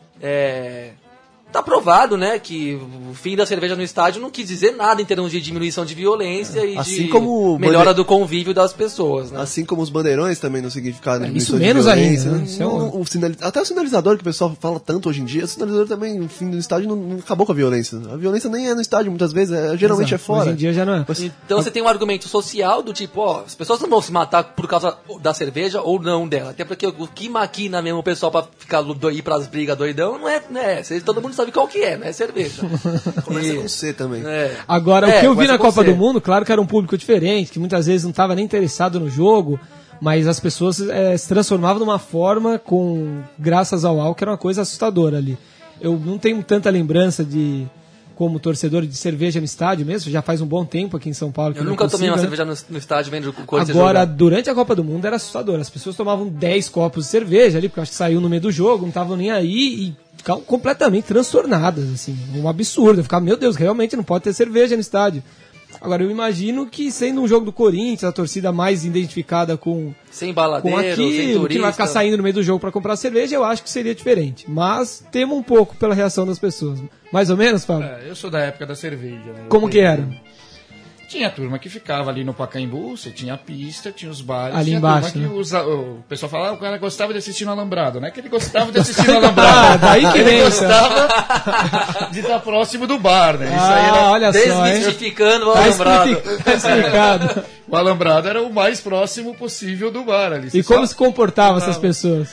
[SPEAKER 3] Tá provado, né, que o fim da cerveja no estádio não quis dizer nada em termos de diminuição de violência e
[SPEAKER 4] assim
[SPEAKER 3] de
[SPEAKER 4] como
[SPEAKER 3] melhora do convívio das pessoas, né?
[SPEAKER 4] Assim como os bandeirões também não significaram
[SPEAKER 2] isso menos ainda, né?
[SPEAKER 4] Até o sinalizador que o pessoal fala tanto hoje em dia, o sinalizador também, no fim do estádio, não acabou com a violência. A violência nem é no estádio, muitas vezes, geralmente é fora.
[SPEAKER 2] Hoje em dia já não é.
[SPEAKER 3] Então você tem um argumento social do tipo, ó, as pessoas não vão se matar por causa da cerveja ou não dela. Até porque o que maquina mesmo o pessoal pra ir pras brigas doidão não é. Todo mundo sabe qual que é, né? Cerveja.
[SPEAKER 4] Começa com C também.
[SPEAKER 2] Agora, o que eu vi na Copa do Mundo, claro que era um público diferente, que muitas vezes não estava nem interessado no jogo, mas as pessoas se transformavam de uma forma, graças ao álcool, que era uma coisa assustadora ali. Eu não tenho tanta lembrança como torcedor de cerveja no estádio mesmo, já faz um bom tempo aqui em São Paulo.
[SPEAKER 3] Eu nunca tomei uma cerveja no estádio vendo o Corinthians
[SPEAKER 2] Agora,
[SPEAKER 3] jogar.
[SPEAKER 2] durante a Copa do Mundo era assustador. As pessoas tomavam 10 copos de cerveja ali, porque eu acho que saiu no meio do jogo, não estavam nem aí e ficavam completamente transtornadas, assim, um absurdo. Eu ficava, meu Deus, realmente não pode ter cerveja no estádio. Agora, eu imagino que sendo um jogo do Corinthians, a torcida mais identificada
[SPEAKER 3] sem baladeiro, sem turista,
[SPEAKER 2] que vai ficar saindo no meio do jogo para comprar cerveja, eu acho que seria diferente. Mas temo um pouco pela reação das pessoas. Mais ou menos, Fábio?
[SPEAKER 5] Eu sou da época da cerveja. Né?
[SPEAKER 2] Como que era?
[SPEAKER 5] Tinha a turma que ficava ali no Pacaembu, você tinha a pista, tinha os bares.
[SPEAKER 2] Ali
[SPEAKER 5] tinha
[SPEAKER 2] embaixo,
[SPEAKER 5] a turma
[SPEAKER 2] né?
[SPEAKER 5] que o pessoal falava, o cara gostava de assistir no Alambrado, né? Que ele gostava de assistir no Alambrado.
[SPEAKER 2] Daí que
[SPEAKER 5] ele
[SPEAKER 2] vem,
[SPEAKER 5] gostava de estar próximo do bar, né? Isso aí era
[SPEAKER 2] olha só,
[SPEAKER 3] desmistificando o Alambrado.
[SPEAKER 2] Tá explicado.
[SPEAKER 5] O Alambrado era o mais próximo possível do bar ali.
[SPEAKER 2] E como se comportavam essas pessoas?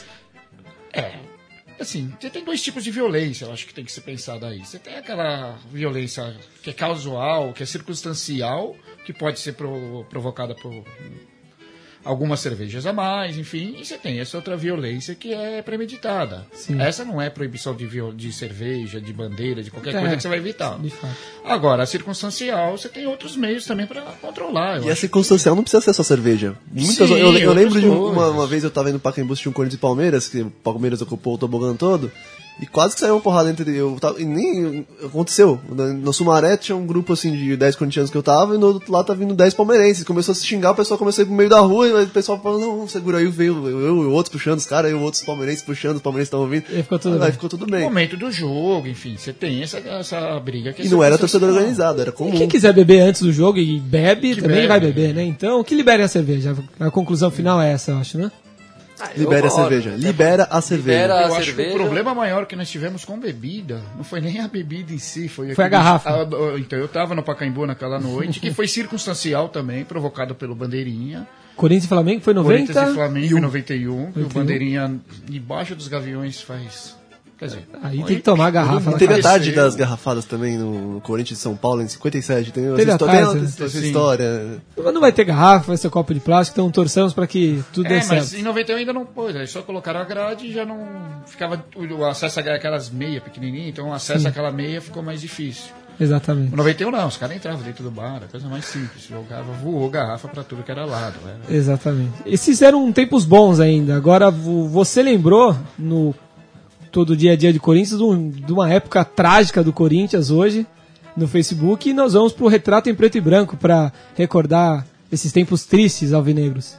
[SPEAKER 5] Assim, você tem 2 tipos de violência, eu acho que tem que ser pensado aí. Você tem aquela violência que é casual, que é circunstancial, que pode ser provocada por algumas cervejas a mais, enfim. E você tem essa outra violência que é premeditada.
[SPEAKER 2] Sim.
[SPEAKER 5] Essa não é proibição de cerveja, de bandeira, de qualquer coisa que você vai evitar.
[SPEAKER 2] De fato.
[SPEAKER 5] Agora, a circunstancial, você tem outros meios também para controlar.
[SPEAKER 4] E a circunstancial não precisa ser só cerveja. Eu lembro de uma vez eu tava indo no Pacaembu, tinha um Corinthians e Palmeiras, que o Palmeiras ocupou o tobogã todo. E quase que saiu uma porrada entre e nem aconteceu. No Sumaré tinha um grupo assim de 10 corintianos que eu tava, e no outro lado tá vindo 10 palmeirenses. Começou a se xingar, o pessoal começou a ir pro meio da rua, e o pessoal falou, não, segura aí, veio eu e outros puxando os caras, eu e outros palmeirenses puxando, os palmeirenses estavam vindo.
[SPEAKER 2] E ficou tudo bem.
[SPEAKER 5] No momento do jogo, enfim, você tem essa briga que
[SPEAKER 4] e não era torcedor organizado, era comum.
[SPEAKER 2] E quem quiser beber antes do jogo e bebe,
[SPEAKER 5] que
[SPEAKER 2] também
[SPEAKER 5] bebe,
[SPEAKER 2] vai beber, né? Então, que libere a cerveja. A conclusão final é essa, eu acho, né?
[SPEAKER 4] Libera a cerveja. Libera a cerveja.
[SPEAKER 3] Libera
[SPEAKER 5] Eu
[SPEAKER 3] a
[SPEAKER 5] acho
[SPEAKER 3] cerveja.
[SPEAKER 5] que o problema maior que nós tivemos com bebida não foi nem a bebida em si, foi
[SPEAKER 2] a garrafa.
[SPEAKER 5] Então, eu tava no Pacaembu naquela noite, que foi circunstancial também, provocado pelo Bandeirinha.
[SPEAKER 2] Corinthians e Flamengo foi 90.
[SPEAKER 5] Corinthians e Flamengo em 91, que o Bandeirinha embaixo dos Gaviões faz... Quer dizer...
[SPEAKER 2] Aí tem que tomar a garrafa.
[SPEAKER 4] Teve a
[SPEAKER 5] Apareceu.
[SPEAKER 4] tarde das garrafadas também no Corinthians de São Paulo, em 57. Tem
[SPEAKER 2] Teve a tarde,
[SPEAKER 4] essa
[SPEAKER 5] sim.
[SPEAKER 4] história.
[SPEAKER 2] Mas não vai ter garrafa, vai ser copo de plástico, então torçamos para que tudo dê
[SPEAKER 5] mas
[SPEAKER 2] certo.
[SPEAKER 5] em 91 ainda não pôs, aí só colocaram a grade e já não ficava o acesso àquelas meias pequenininhas, então o acesso àquela meia ficou mais difícil.
[SPEAKER 2] Exatamente.
[SPEAKER 5] No 91 não, os caras entravam dentro do bar, a coisa mais simples, voou garrafa pra tudo que era lado.
[SPEAKER 2] Exatamente. Esses eram tempos bons ainda. Agora, você lembrou no todo dia a dia de Corinthians de uma época trágica do Corinthians hoje no Facebook, e nós vamos pro retrato em preto e branco para recordar esses tempos tristes alvinegros.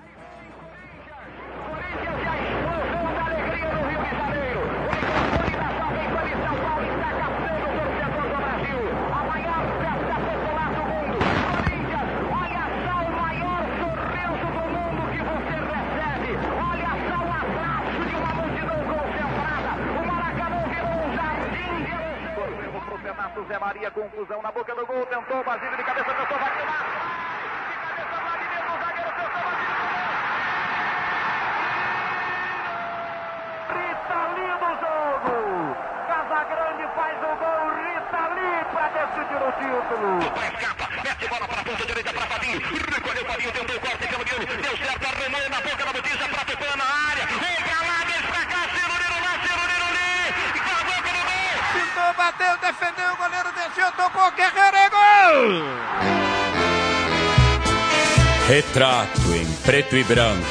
[SPEAKER 7] Zé Maria, conclusão na boca do gol, tentou, Basílio de cabeça, tentou, vai de cabeça, Vladimir, o zagueiro, tentou, Ritali no jogo, Casagrande faz o gol, Ritali para decidir o título. Escapa, mete bola para a ponta direita para Fabinho, recolheu Fabinho, tentou o corte, Cambione, deu certo, arremou na boca da botija para Pepan na área, Galades para cá, Ciruliro lá, e com a boca no gol. Pintou, bateu, defendeu, o goleiro desceu, tocou, Guerreiro, é gol!
[SPEAKER 1] Retrato em preto e branco.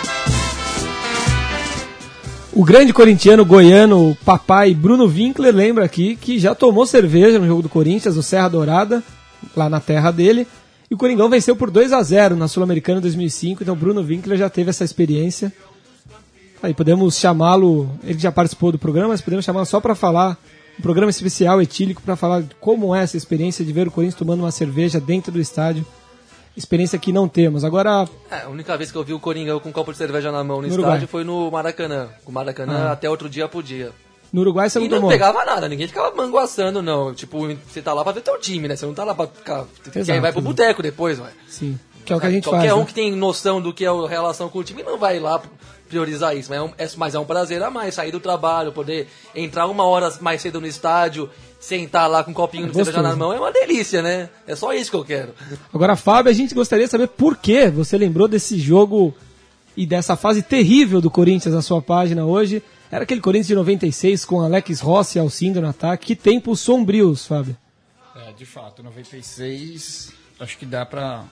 [SPEAKER 2] O grande corintiano goiano, o papai Bruno Winkler, lembra aqui que já tomou cerveja no jogo do Corinthians, no Serra Dourada, lá na terra dele, e o Coringão venceu por 2-0 na Sul-Americana 2005, então o Bruno Winkler já teve essa experiência. Aí podemos chamá-lo, ele já participou do programa, mas podemos chamá-lo só para falar, um programa especial etílico para falar de como é essa experiência de ver o Corinthians tomando uma cerveja dentro do estádio. Experiência que não temos. Agora...
[SPEAKER 3] A única vez que eu vi o Coringão com um copo de cerveja na mão no
[SPEAKER 2] Uruguai.
[SPEAKER 3] estádio foi no Maracanã. O Maracanã até outro dia podia.
[SPEAKER 2] No Uruguai você não
[SPEAKER 3] E não
[SPEAKER 2] tomou.
[SPEAKER 3] pegava nada, ninguém ficava manguaçando, não. Tipo, você tá lá pra ver teu time, né? Você não tá lá pra ficar... Quem vai pro boteco depois, ué.
[SPEAKER 2] Sim, que é o que a gente
[SPEAKER 3] Qualquer
[SPEAKER 2] faz.
[SPEAKER 3] um
[SPEAKER 2] né?
[SPEAKER 3] que tem noção do que é a relação com o time não vai lá priorizar isso. Mas é um prazer a mais, sair do trabalho, poder entrar 1 hora mais cedo no estádio, sentar lá com um copinho de cerveja na mão, é uma delícia, né? É só isso que eu quero.
[SPEAKER 2] Agora, Fábio, a gente gostaria de saber por que você lembrou desse jogo e dessa fase terrível do Corinthians na sua página hoje. Era aquele Corinthians de 96 com Alex Rossi e Alcindo no ataque. Que tempos sombrios, Fábio.
[SPEAKER 5] De fato, 96, acho que dá pra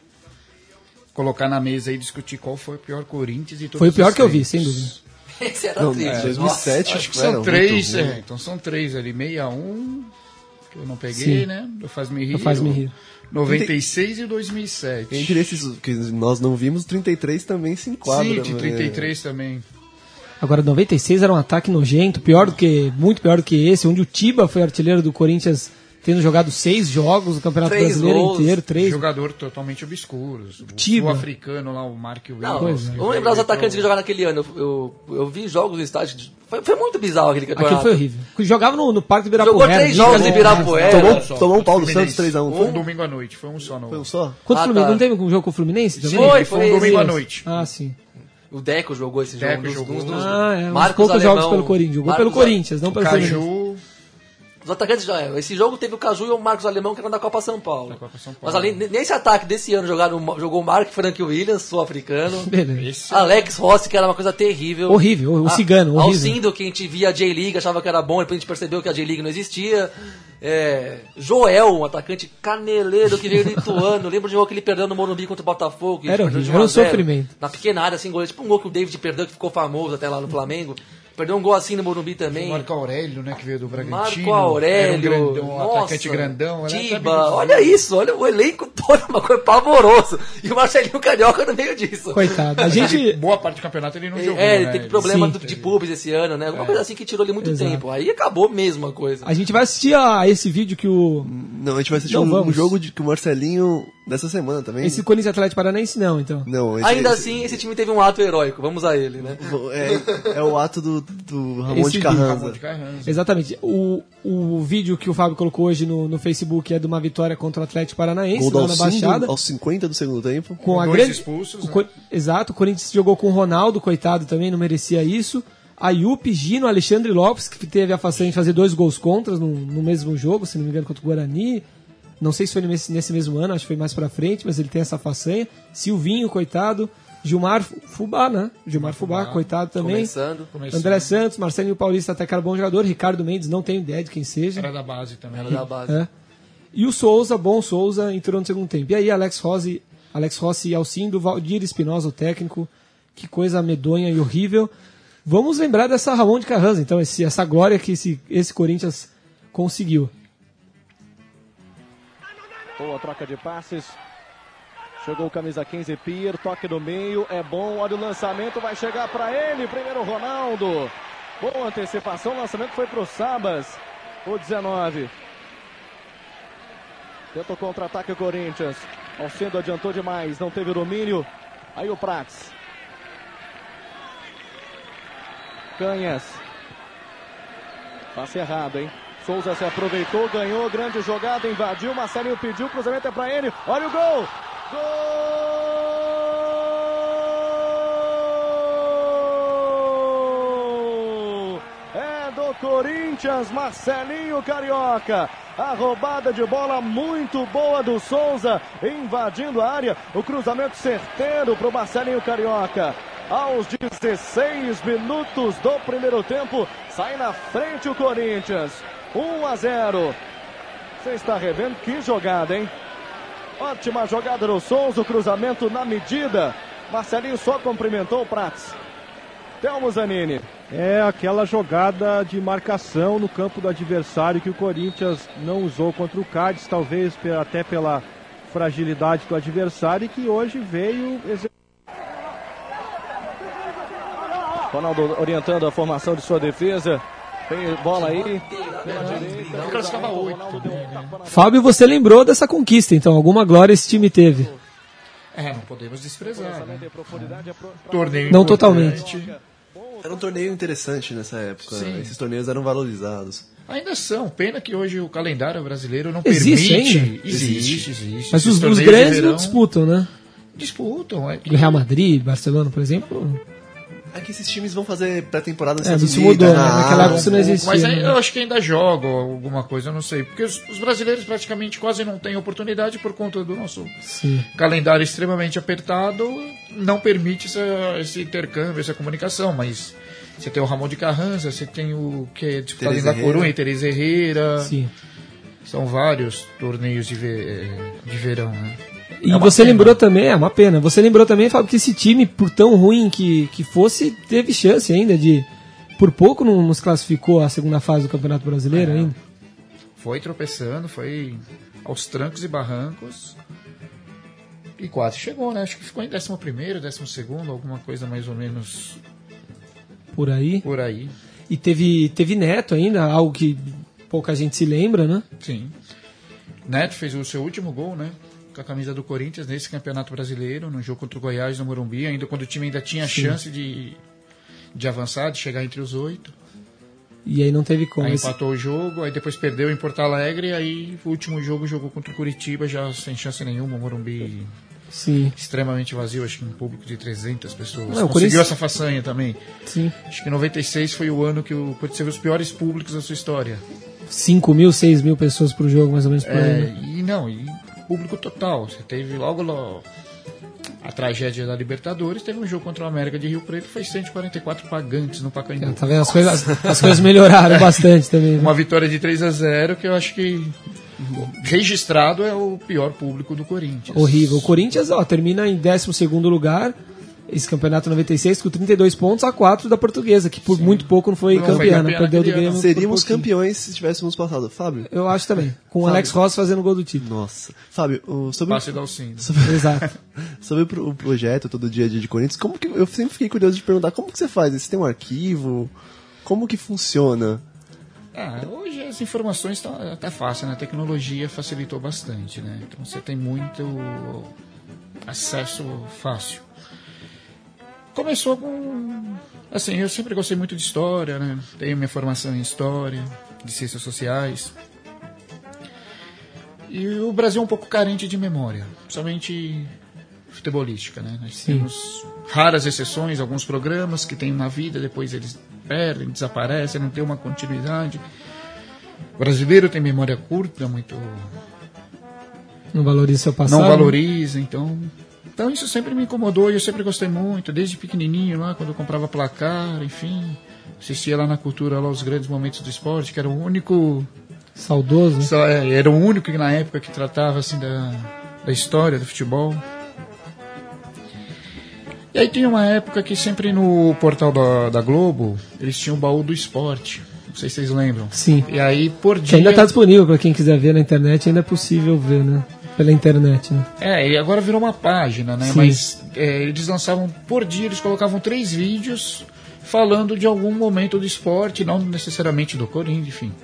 [SPEAKER 5] colocar na mesa e discutir qual foi o pior Corinthians e todos
[SPEAKER 2] Foi o pior
[SPEAKER 5] os
[SPEAKER 2] que eu vi,
[SPEAKER 5] tempos.
[SPEAKER 2] sem dúvida.
[SPEAKER 3] Esse era
[SPEAKER 4] Não,
[SPEAKER 3] triste.
[SPEAKER 4] 2007
[SPEAKER 5] Acho que
[SPEAKER 4] era
[SPEAKER 5] são
[SPEAKER 4] muito
[SPEAKER 5] 3,
[SPEAKER 4] ruim.
[SPEAKER 5] então são 3 ali, 61, que eu não peguei,
[SPEAKER 2] Sim.
[SPEAKER 5] né? Do Faz-me Rir.
[SPEAKER 2] Do Faz-me Rir.
[SPEAKER 5] 96 e 2007.
[SPEAKER 4] Entre esses que nós não vimos, 33 também se enquadra.
[SPEAKER 5] Sim, de
[SPEAKER 4] né?
[SPEAKER 5] 33 também.
[SPEAKER 2] Agora, 96 era um ataque nojento, muito pior do que esse, onde o Tiba foi artilheiro do Corinthians, tendo jogado 6 jogos no Campeonato
[SPEAKER 3] 3
[SPEAKER 2] Brasileiro
[SPEAKER 3] gols.
[SPEAKER 2] inteiro, 3.
[SPEAKER 5] Jogador totalmente obscuro. O
[SPEAKER 2] Tiba.
[SPEAKER 5] sul-africano lá, o Mark
[SPEAKER 3] Não,
[SPEAKER 5] Williams.
[SPEAKER 3] vamos lembrar os atacantes que jogaram naquele ano. Eu vi jogos no estádio. Foi muito bizarro aquele campeonato.
[SPEAKER 2] Aquilo foi horrível. Jogava no Parque do
[SPEAKER 3] Jogou
[SPEAKER 2] Ibirapuera.
[SPEAKER 3] 3 jogos de Ibirapuera.
[SPEAKER 4] Tomou um pau do
[SPEAKER 5] Fluminense.
[SPEAKER 4] Santos 3x1.
[SPEAKER 5] Foi um domingo à noite, foi um só. No...
[SPEAKER 4] Foi um só?
[SPEAKER 2] Quanto
[SPEAKER 3] Ah,
[SPEAKER 2] Fluminense?
[SPEAKER 3] tá.
[SPEAKER 2] Não teve um jogo com o Fluminense também?
[SPEAKER 3] Foi
[SPEAKER 5] um domingo à
[SPEAKER 3] esse.
[SPEAKER 5] noite.
[SPEAKER 2] Ah, sim.
[SPEAKER 3] O Deco jogou esse
[SPEAKER 5] Deco
[SPEAKER 3] jogo.
[SPEAKER 5] jogou.
[SPEAKER 2] Uns
[SPEAKER 3] Marcos
[SPEAKER 2] poucos
[SPEAKER 3] Alemão.
[SPEAKER 2] jogos pelo Corinthians. Jogou
[SPEAKER 3] Marcos
[SPEAKER 2] pelo Corinthians, não pelo Fluminense.
[SPEAKER 5] Caju.
[SPEAKER 3] Os atacantes já. Esse jogo teve o Caju e o Marcos Alemão, que eram da Copa São Paulo.
[SPEAKER 5] Da Copa São Paulo.
[SPEAKER 3] Mas além, nesse ataque desse ano jogou o Mark Frank Williams, sul-africano.
[SPEAKER 2] Beleza.
[SPEAKER 5] Esse
[SPEAKER 3] Alex Rossi, que era uma coisa terrível.
[SPEAKER 2] Horrível, o cigano, horrível.
[SPEAKER 3] Alcindo, que a gente via a J-League, achava que era bom, depois a gente percebeu que a J-League não existia. Joel, um atacante caneleiro que veio do Ituano. Lembro de um gol que ele perdeu no Morumbi contra o Botafogo.
[SPEAKER 2] Era
[SPEAKER 3] perdeu de
[SPEAKER 2] horrível, era um
[SPEAKER 3] 1 a 0.
[SPEAKER 2] sofrimento.
[SPEAKER 3] Na pequena área, assim, gol, tipo um gol que o David perdeu, que ficou famoso até lá no Flamengo. Perdeu um gol assim no Morumbi também.
[SPEAKER 5] Marco Aurélio, né, que veio do Bragantino.
[SPEAKER 3] Marco Aurélio,
[SPEAKER 5] Era um grandão, um
[SPEAKER 3] nossa,
[SPEAKER 5] atacante grandão. Era até
[SPEAKER 3] Tiba,
[SPEAKER 5] bem-
[SPEAKER 3] olha isso, olha o elenco todo, uma coisa pavoroso. E o Marcelinho Carioca no meio disso.
[SPEAKER 2] Coitado. A gente...
[SPEAKER 5] Boa parte do campeonato ele não jogou,
[SPEAKER 3] Ele
[SPEAKER 5] né?
[SPEAKER 3] teve problema
[SPEAKER 2] Sim.
[SPEAKER 3] de pubs esse ano, né? Alguma coisa assim que tirou ele muito
[SPEAKER 2] Exato.
[SPEAKER 3] tempo. Aí acabou mesmo a coisa.
[SPEAKER 2] A gente vai assistir a esse vídeo que o...
[SPEAKER 4] Não, a gente vai assistir
[SPEAKER 2] Não,
[SPEAKER 4] um
[SPEAKER 2] vamos.
[SPEAKER 4] jogo que o Marcelinho Dessa semana também.
[SPEAKER 2] Esse Corinthians Atlético Paranaense não, então.
[SPEAKER 4] Não,
[SPEAKER 3] Ainda assim, esse time teve um ato heróico, vamos a ele, né?
[SPEAKER 4] É o ato do Ramon
[SPEAKER 2] Esse
[SPEAKER 4] de
[SPEAKER 2] vídeo.
[SPEAKER 4] Carranza.
[SPEAKER 2] Exatamente. O vídeo que o Fábio colocou hoje no Facebook é de uma vitória contra o Atlético Paranaense,
[SPEAKER 4] Gol do
[SPEAKER 2] lá na Baixada.
[SPEAKER 4] aos 50 do segundo tempo.
[SPEAKER 2] Com a
[SPEAKER 5] dois
[SPEAKER 2] grande...
[SPEAKER 5] expulsos,
[SPEAKER 2] Exato, o Corinthians jogou com o Ronaldo, coitado, também não merecia isso. Ayup, Gino, Alexandre Lopes, que teve a façanha de fazer 2 gols contras no mesmo jogo, se não me engano, contra o Guarani. Não sei se foi nesse mesmo ano, acho que foi mais pra frente, mas ele tem essa façanha. Silvinho, coitado. Gilmar Fubá, né? Gilmar Fubá, coitado também.
[SPEAKER 3] Começando.
[SPEAKER 2] André Santos, Marcelinho Paulista, até que era bom jogador. Ricardo Mendes, não tenho ideia de quem seja.
[SPEAKER 5] Era da base também.
[SPEAKER 3] Era da base.
[SPEAKER 2] É. E o Souza, bom Souza, entrou no segundo tempo. E aí, Alex Rossi e Alcindo, Valdir Espinosa, o técnico. Que coisa medonha e horrível. Vamos lembrar dessa Ramon de Carranza, então, essa glória que esse Corinthians conseguiu.
[SPEAKER 8] Boa troca de passes. Chegou o camisa 15, Pier, toque no meio, é bom, olha o lançamento, vai chegar para ele, primeiro Ronaldo. Boa antecipação, o lançamento foi para o Sabas, o 19. Tenta o contra-ataque o Corinthians. Alcindo adiantou demais, não teve domínio. Aí o Prats. Canhas. Passe errado, hein? Souza se aproveitou, ganhou, grande jogada, invadiu, Marcelinho pediu, cruzamento é para ele, olha o gol! Gol! É do Corinthians, Marcelinho Carioca. A roubada de bola muito boa do Souza, invadindo a área, o cruzamento certeiro para o Marcelinho Carioca. Aos 16 minutos do primeiro tempo, sai na frente o Corinthians. 1-0. Você está revendo que jogada, hein? Ótima jogada do Souza, o cruzamento na medida. Marcelinho só cumprimentou o Prats. Telmo Zanini.
[SPEAKER 9] É aquela jogada de marcação no campo do adversário que o Corinthians não usou contra o Cádiz, talvez até pela fragilidade do adversário, e que hoje veio...
[SPEAKER 8] Ronaldo orientando a formação de sua defesa. Tem bola aí.
[SPEAKER 2] Fábio, você lembrou dessa conquista, então. Alguma glória esse time teve.
[SPEAKER 5] Não podemos desprezar, né? Torneio
[SPEAKER 2] não totalmente.
[SPEAKER 4] Era um torneio interessante nessa época.
[SPEAKER 5] Sim.
[SPEAKER 4] Esses torneios eram valorizados.
[SPEAKER 5] Ainda são. Pena que hoje o calendário brasileiro não
[SPEAKER 2] Existe
[SPEAKER 5] permite.
[SPEAKER 2] ainda?
[SPEAKER 5] Existe.
[SPEAKER 2] Mas
[SPEAKER 5] Esses
[SPEAKER 2] os
[SPEAKER 5] torneios
[SPEAKER 2] grandes
[SPEAKER 5] de verão
[SPEAKER 2] não disputam, né?
[SPEAKER 5] disputam.
[SPEAKER 2] O Real Madrid, Barcelona, por exemplo.
[SPEAKER 4] É que esses times vão fazer pré-temporada nos
[SPEAKER 2] Isso
[SPEAKER 4] Estados Unidos,
[SPEAKER 2] mudou, né? Naquela época isso não existia.
[SPEAKER 5] Mas
[SPEAKER 2] né?
[SPEAKER 5] eu acho que ainda jogam alguma coisa, eu não sei. Porque os brasileiros praticamente quase não têm oportunidade por conta do nosso calendário extremamente apertado. Não permite esse intercâmbio, essa comunicação. Mas você tem o Ramon de Carranza, você tem o que é disputado em La Coruña, Teresa Herrera.
[SPEAKER 2] Sim.
[SPEAKER 5] São vários torneios de verão, né?
[SPEAKER 2] E você lembrou também, é uma pena, você lembrou também, Fábio, que esse time, por tão ruim que fosse, teve chance ainda de, por pouco não nos classificou a segunda fase do Campeonato Brasileiro ainda.
[SPEAKER 5] Foi tropeçando, foi aos trancos e barrancos e quase chegou, né? Acho que ficou em 11º, 12º, alguma coisa mais ou menos
[SPEAKER 2] por aí. E teve Neto ainda, algo que pouca gente se lembra, né?
[SPEAKER 5] Sim. Neto fez o seu último gol, né? Com a camisa do Corinthians nesse Campeonato Brasileiro, no jogo contra o Goiás no Morumbi, ainda quando o time ainda tinha chance de avançar, de chegar entre os 8.
[SPEAKER 2] E aí não teve como.
[SPEAKER 5] Aí empatou o jogo, aí depois perdeu em Porto Alegre, e aí o último jogo jogou contra o Curitiba, já sem chance nenhuma, o Morumbi extremamente vazio, acho que um público de 300 pessoas.
[SPEAKER 2] Não,
[SPEAKER 5] conseguiu essa façanha também.
[SPEAKER 2] Sim.
[SPEAKER 5] Acho que 96 foi o ano que o Corinthians teve os piores públicos da sua história.
[SPEAKER 2] 5 mil, 6 mil pessoas por jogo, mais ou menos por aí. Né?
[SPEAKER 5] E público total. Você teve logo a tragédia da Libertadores, teve um jogo contra o América de Rio Preto, foi 144 pagantes no Pacaembu.
[SPEAKER 2] Tá vendo? As coisas melhoraram bastante também. Né?
[SPEAKER 5] Uma vitória de 3-0 que eu acho que registrado é o pior público do Corinthians.
[SPEAKER 2] Horrível. O Corinthians termina em 12º lugar, esse campeonato 96, com 32 pontos a 4 da Portuguesa, que por muito pouco não foi campeã, perdeu do Grêmio.
[SPEAKER 4] Seríamos campeões se tivéssemos passado. Fábio?
[SPEAKER 2] Eu acho também, com o Alex Rossi fazendo o gol do time.
[SPEAKER 4] Nossa. Fábio, sobre...
[SPEAKER 5] Passe do Alcindo.
[SPEAKER 2] Exato.
[SPEAKER 4] Sobre o projeto, todo dia a dia de Corinthians, como que eu sempre fiquei curioso de perguntar, como que você faz? Você tem um arquivo? Como que funciona?
[SPEAKER 5] Hoje as informações estão até fácil, né? A tecnologia facilitou bastante, né? Então você tem muito acesso fácil. Começou com... Assim, eu sempre gostei muito de história, né? Tenho minha formação em história, de ciências sociais. E o Brasil é um pouco carente de memória, principalmente futebolística, né? Nós temos raras exceções, alguns programas que tem uma vida, depois eles perdem, desaparecem, não tem uma continuidade. O brasileiro tem memória curta, muito...
[SPEAKER 2] Não valoriza seu passado.
[SPEAKER 5] Não valoriza, então isso sempre me incomodou e eu sempre gostei muito, desde pequenininho lá, quando eu comprava placar, enfim, assistia lá na cultura, lá os grandes momentos do esporte, que era o único...
[SPEAKER 2] Saudoso, né?
[SPEAKER 5] Era o único que na época que tratava assim da história do futebol. E aí tinha uma época que sempre no portal da Globo, eles tinham o baú do esporte. Não sei se vocês lembram.
[SPEAKER 2] Sim.
[SPEAKER 5] E aí por dia...
[SPEAKER 2] Que ainda está disponível para quem quiser ver na internet, ainda é possível ver, né? Pela internet, né?
[SPEAKER 5] E agora virou uma página, né?
[SPEAKER 2] Sim.
[SPEAKER 5] Mas eles lançavam por dia, eles colocavam 3 vídeos falando de algum momento do esporte, não necessariamente do Corinthians, enfim.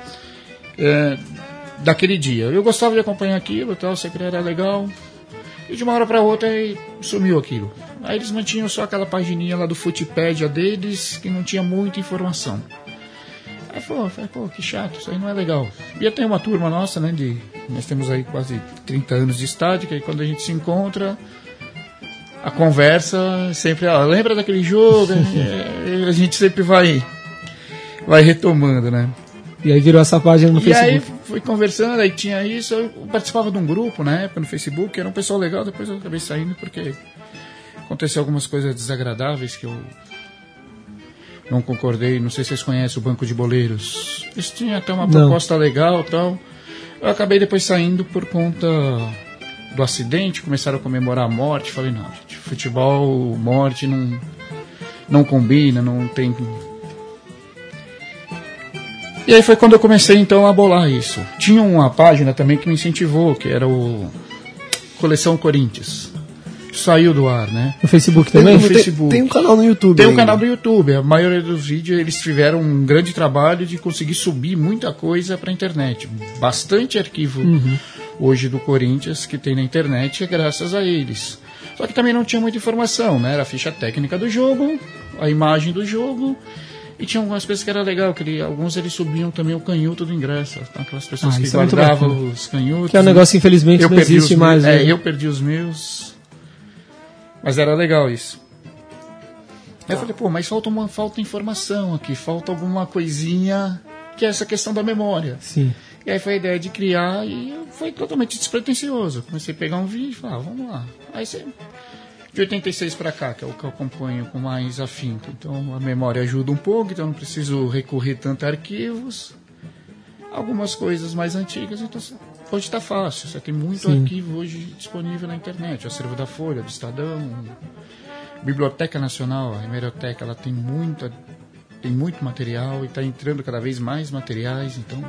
[SPEAKER 5] Daquele dia. Eu gostava de acompanhar aquilo, tal, sempre era legal. E de uma hora para outra sumiu aquilo. Aí eles mantinham só aquela pagininha lá do Futipédia deles, que não tinha muita informação. Aí falei, que chato, isso aí não é legal. E tem uma turma nossa, né, nós temos aí quase 30 anos de estádio, que aí quando a gente se encontra, a conversa sempre, lembra daquele jogo? A gente sempre vai retomando, né?
[SPEAKER 2] E aí virou essa página no Facebook.
[SPEAKER 5] E aí fui conversando, aí tinha isso, eu participava de um grupo na época no Facebook, era um pessoal legal, depois eu acabei saindo porque aconteceu algumas coisas desagradáveis que eu não concordei. Não sei se vocês conhecem o Banco de Boleiros. Eles tinham até uma proposta legal e tal. Eu acabei depois saindo por conta do acidente, começaram a comemorar a morte. Falei, não, gente, futebol, morte não combina, não tem... E aí foi quando eu comecei então a bolar isso. Tinha uma página também que me incentivou, que era o Coleção Corinthians. Saiu do ar, né?
[SPEAKER 2] No Facebook também?
[SPEAKER 5] No Facebook.
[SPEAKER 4] Tem um canal no YouTube.
[SPEAKER 5] Tem um canal do YouTube. A maioria dos vídeos eles tiveram um grande trabalho de conseguir subir muita coisa para a internet. Bastante arquivo hoje do Corinthians que tem na internet é graças a eles. Só que também não tinha muita informação, né? Era a ficha técnica do jogo, a imagem do jogo. E tinha algumas coisas que era legal, que alguns eles subiam também o canhoto do ingresso. Aquelas pessoas que guardavam os canhotos.
[SPEAKER 2] Que é um negócio, infelizmente, não existe mais.
[SPEAKER 5] Né? Eu perdi os meus. Mas era legal isso. Aí eu falei, mas falta informação aqui, falta alguma coisinha, que é essa questão da memória.
[SPEAKER 2] Sim.
[SPEAKER 5] E aí foi a ideia de criar e foi totalmente despretensioso. Comecei a pegar um vídeo e falar, vamos lá. Aí você... De 86 para cá, que é o que eu acompanho com mais afinco. Então a memória ajuda um pouco, então não preciso recorrer tanto a arquivos. Algumas coisas mais antigas, então hoje está fácil. Você tem muito arquivo hoje disponível na internet. O acervo da Folha, do Estadão, Biblioteca Nacional, a Hemeroteca, ela tem muito material e está entrando cada vez mais materiais. Então,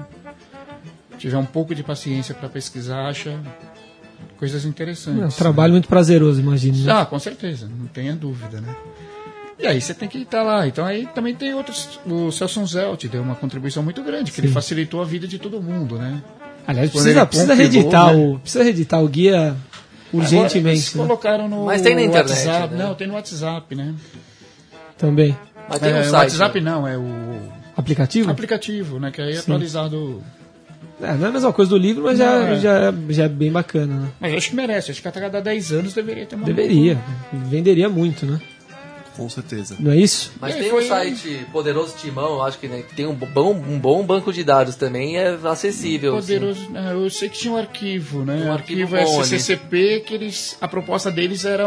[SPEAKER 5] se tiver um pouco de paciência para pesquisar, acha coisas interessantes.
[SPEAKER 2] É um trabalho muito prazeroso, imagino. Né?
[SPEAKER 5] Com certeza, não tenha dúvida, né? E aí você tem que estar lá. Então aí também tem outros. O Celso Zelt deu uma contribuição muito grande, que ele facilitou a vida de todo mundo, né?
[SPEAKER 2] Aliás, precisa reeditar o guia urgentemente.
[SPEAKER 5] Agora, eles colocaram no
[SPEAKER 3] Mas tem na internet,
[SPEAKER 5] WhatsApp.
[SPEAKER 3] né?
[SPEAKER 5] Não, tem no WhatsApp, né?
[SPEAKER 2] Também.
[SPEAKER 3] Mas tem no site,
[SPEAKER 5] WhatsApp
[SPEAKER 3] né?
[SPEAKER 5] não, é o
[SPEAKER 2] aplicativo,
[SPEAKER 5] né? Que aí é atualizado.
[SPEAKER 2] Não é a mesma coisa do livro, mas já é bem bacana, né?
[SPEAKER 5] Mas eu acho que merece. Acho que a cada 10 anos deveria ter uma.
[SPEAKER 2] Deveria. Venderia muito, né?
[SPEAKER 4] Com certeza.
[SPEAKER 2] Não é isso?
[SPEAKER 3] Mas tem um site Poderoso Timão, acho que né, tem um bom banco de dados também, é acessível.
[SPEAKER 5] Poderoso, eu sei que tinha um arquivo, né?
[SPEAKER 3] Um
[SPEAKER 5] arquivo
[SPEAKER 3] bom,
[SPEAKER 5] SCCP, que a proposta deles era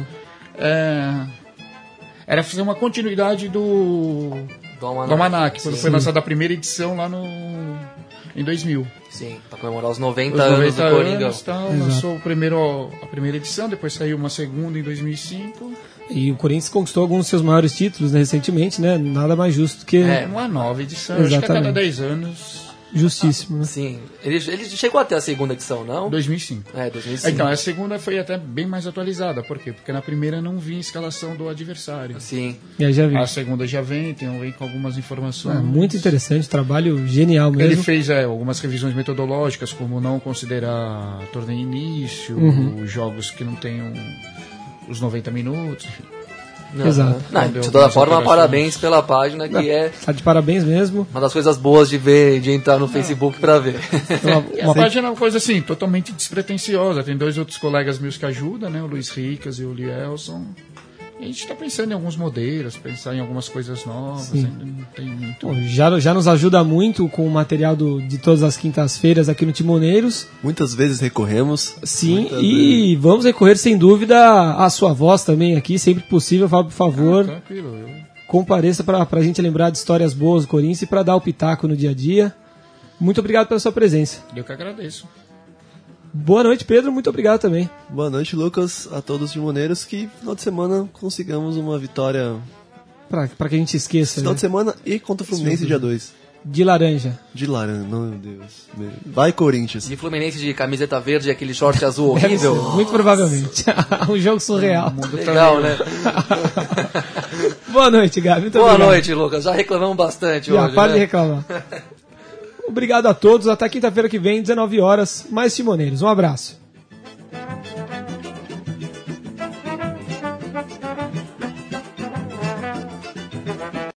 [SPEAKER 5] era fazer uma continuidade do Almanac, quando foi lançada a primeira edição lá em 2000.
[SPEAKER 3] Sim, para comemorar os 90 anos do Coringão.
[SPEAKER 5] Lançou a primeira edição, depois saiu uma segunda em 2005.
[SPEAKER 2] E o Corinthians conquistou alguns dos seus maiores títulos, né, recentemente, né? Nada mais justo que...
[SPEAKER 5] uma nova edição. Acho que a cada 10 anos...
[SPEAKER 2] justíssimo. Né?
[SPEAKER 3] Sim. Ele chegou até a segunda edição, não?
[SPEAKER 5] 2005.
[SPEAKER 3] 2005.
[SPEAKER 5] Então, a segunda foi até bem mais atualizada. Por quê? Porque na primeira não vinha a escalação do adversário.
[SPEAKER 3] Sim.
[SPEAKER 2] E aí já vi.
[SPEAKER 5] A segunda já vem com algumas informações.
[SPEAKER 2] Muito interessante, trabalho genial mesmo.
[SPEAKER 5] Ele fez algumas revisões metodológicas, como não considerar torneio início, os jogos que não tenham os 90 minutos, enfim.
[SPEAKER 2] Exato.
[SPEAKER 3] De toda forma, parabéns pela página, que
[SPEAKER 2] tá de parabéns mesmo.
[SPEAKER 3] Uma das coisas boas de entrar no Facebook pra ver.
[SPEAKER 5] A página é uma coisa assim, totalmente despretensiosa. Tem 2 outros colegas meus que ajudam, né? O Luiz Ricas e o Lielson. E a gente está pensando em alguns modelos, pensar em algumas coisas novas. Ainda não tem muito.
[SPEAKER 2] Bom, já nos ajuda muito com o material de todas as quintas-feiras aqui no Timoneiros.
[SPEAKER 4] Muitas vezes recorremos.
[SPEAKER 2] Sim, e vamos recorrer sem dúvida à sua voz também aqui, sempre que possível, Fábio, por favor.
[SPEAKER 5] Tranquilo.
[SPEAKER 2] Compareça para a gente lembrar de histórias boas do Corinthians e para dar o pitaco no dia a dia. Muito obrigado pela sua presença.
[SPEAKER 5] Eu que agradeço.
[SPEAKER 2] Boa noite, Pedro. Muito obrigado também.
[SPEAKER 4] Boa noite, Lucas. A todos os timoneiros, que final de semana consigamos uma vitória.
[SPEAKER 2] Pra que a gente esqueça.
[SPEAKER 4] Final de semana e contra o Fluminense dia 2.
[SPEAKER 2] De laranja.
[SPEAKER 4] De laranja, meu Deus. Vai, Corinthians.
[SPEAKER 3] De Fluminense de camiseta verde e aquele short azul horrível.
[SPEAKER 2] Muito provavelmente. Um jogo surreal.
[SPEAKER 3] Legal, né?
[SPEAKER 2] Boa noite, Gabi. Muito
[SPEAKER 3] Boa
[SPEAKER 2] obrigado.
[SPEAKER 3] noite, Lucas. Já reclamamos bastante hoje.
[SPEAKER 2] Para
[SPEAKER 3] né?
[SPEAKER 2] de reclamar. Obrigado a todos. Até quinta-feira que vem, 19 horas, mais Timoneiros. Um abraço.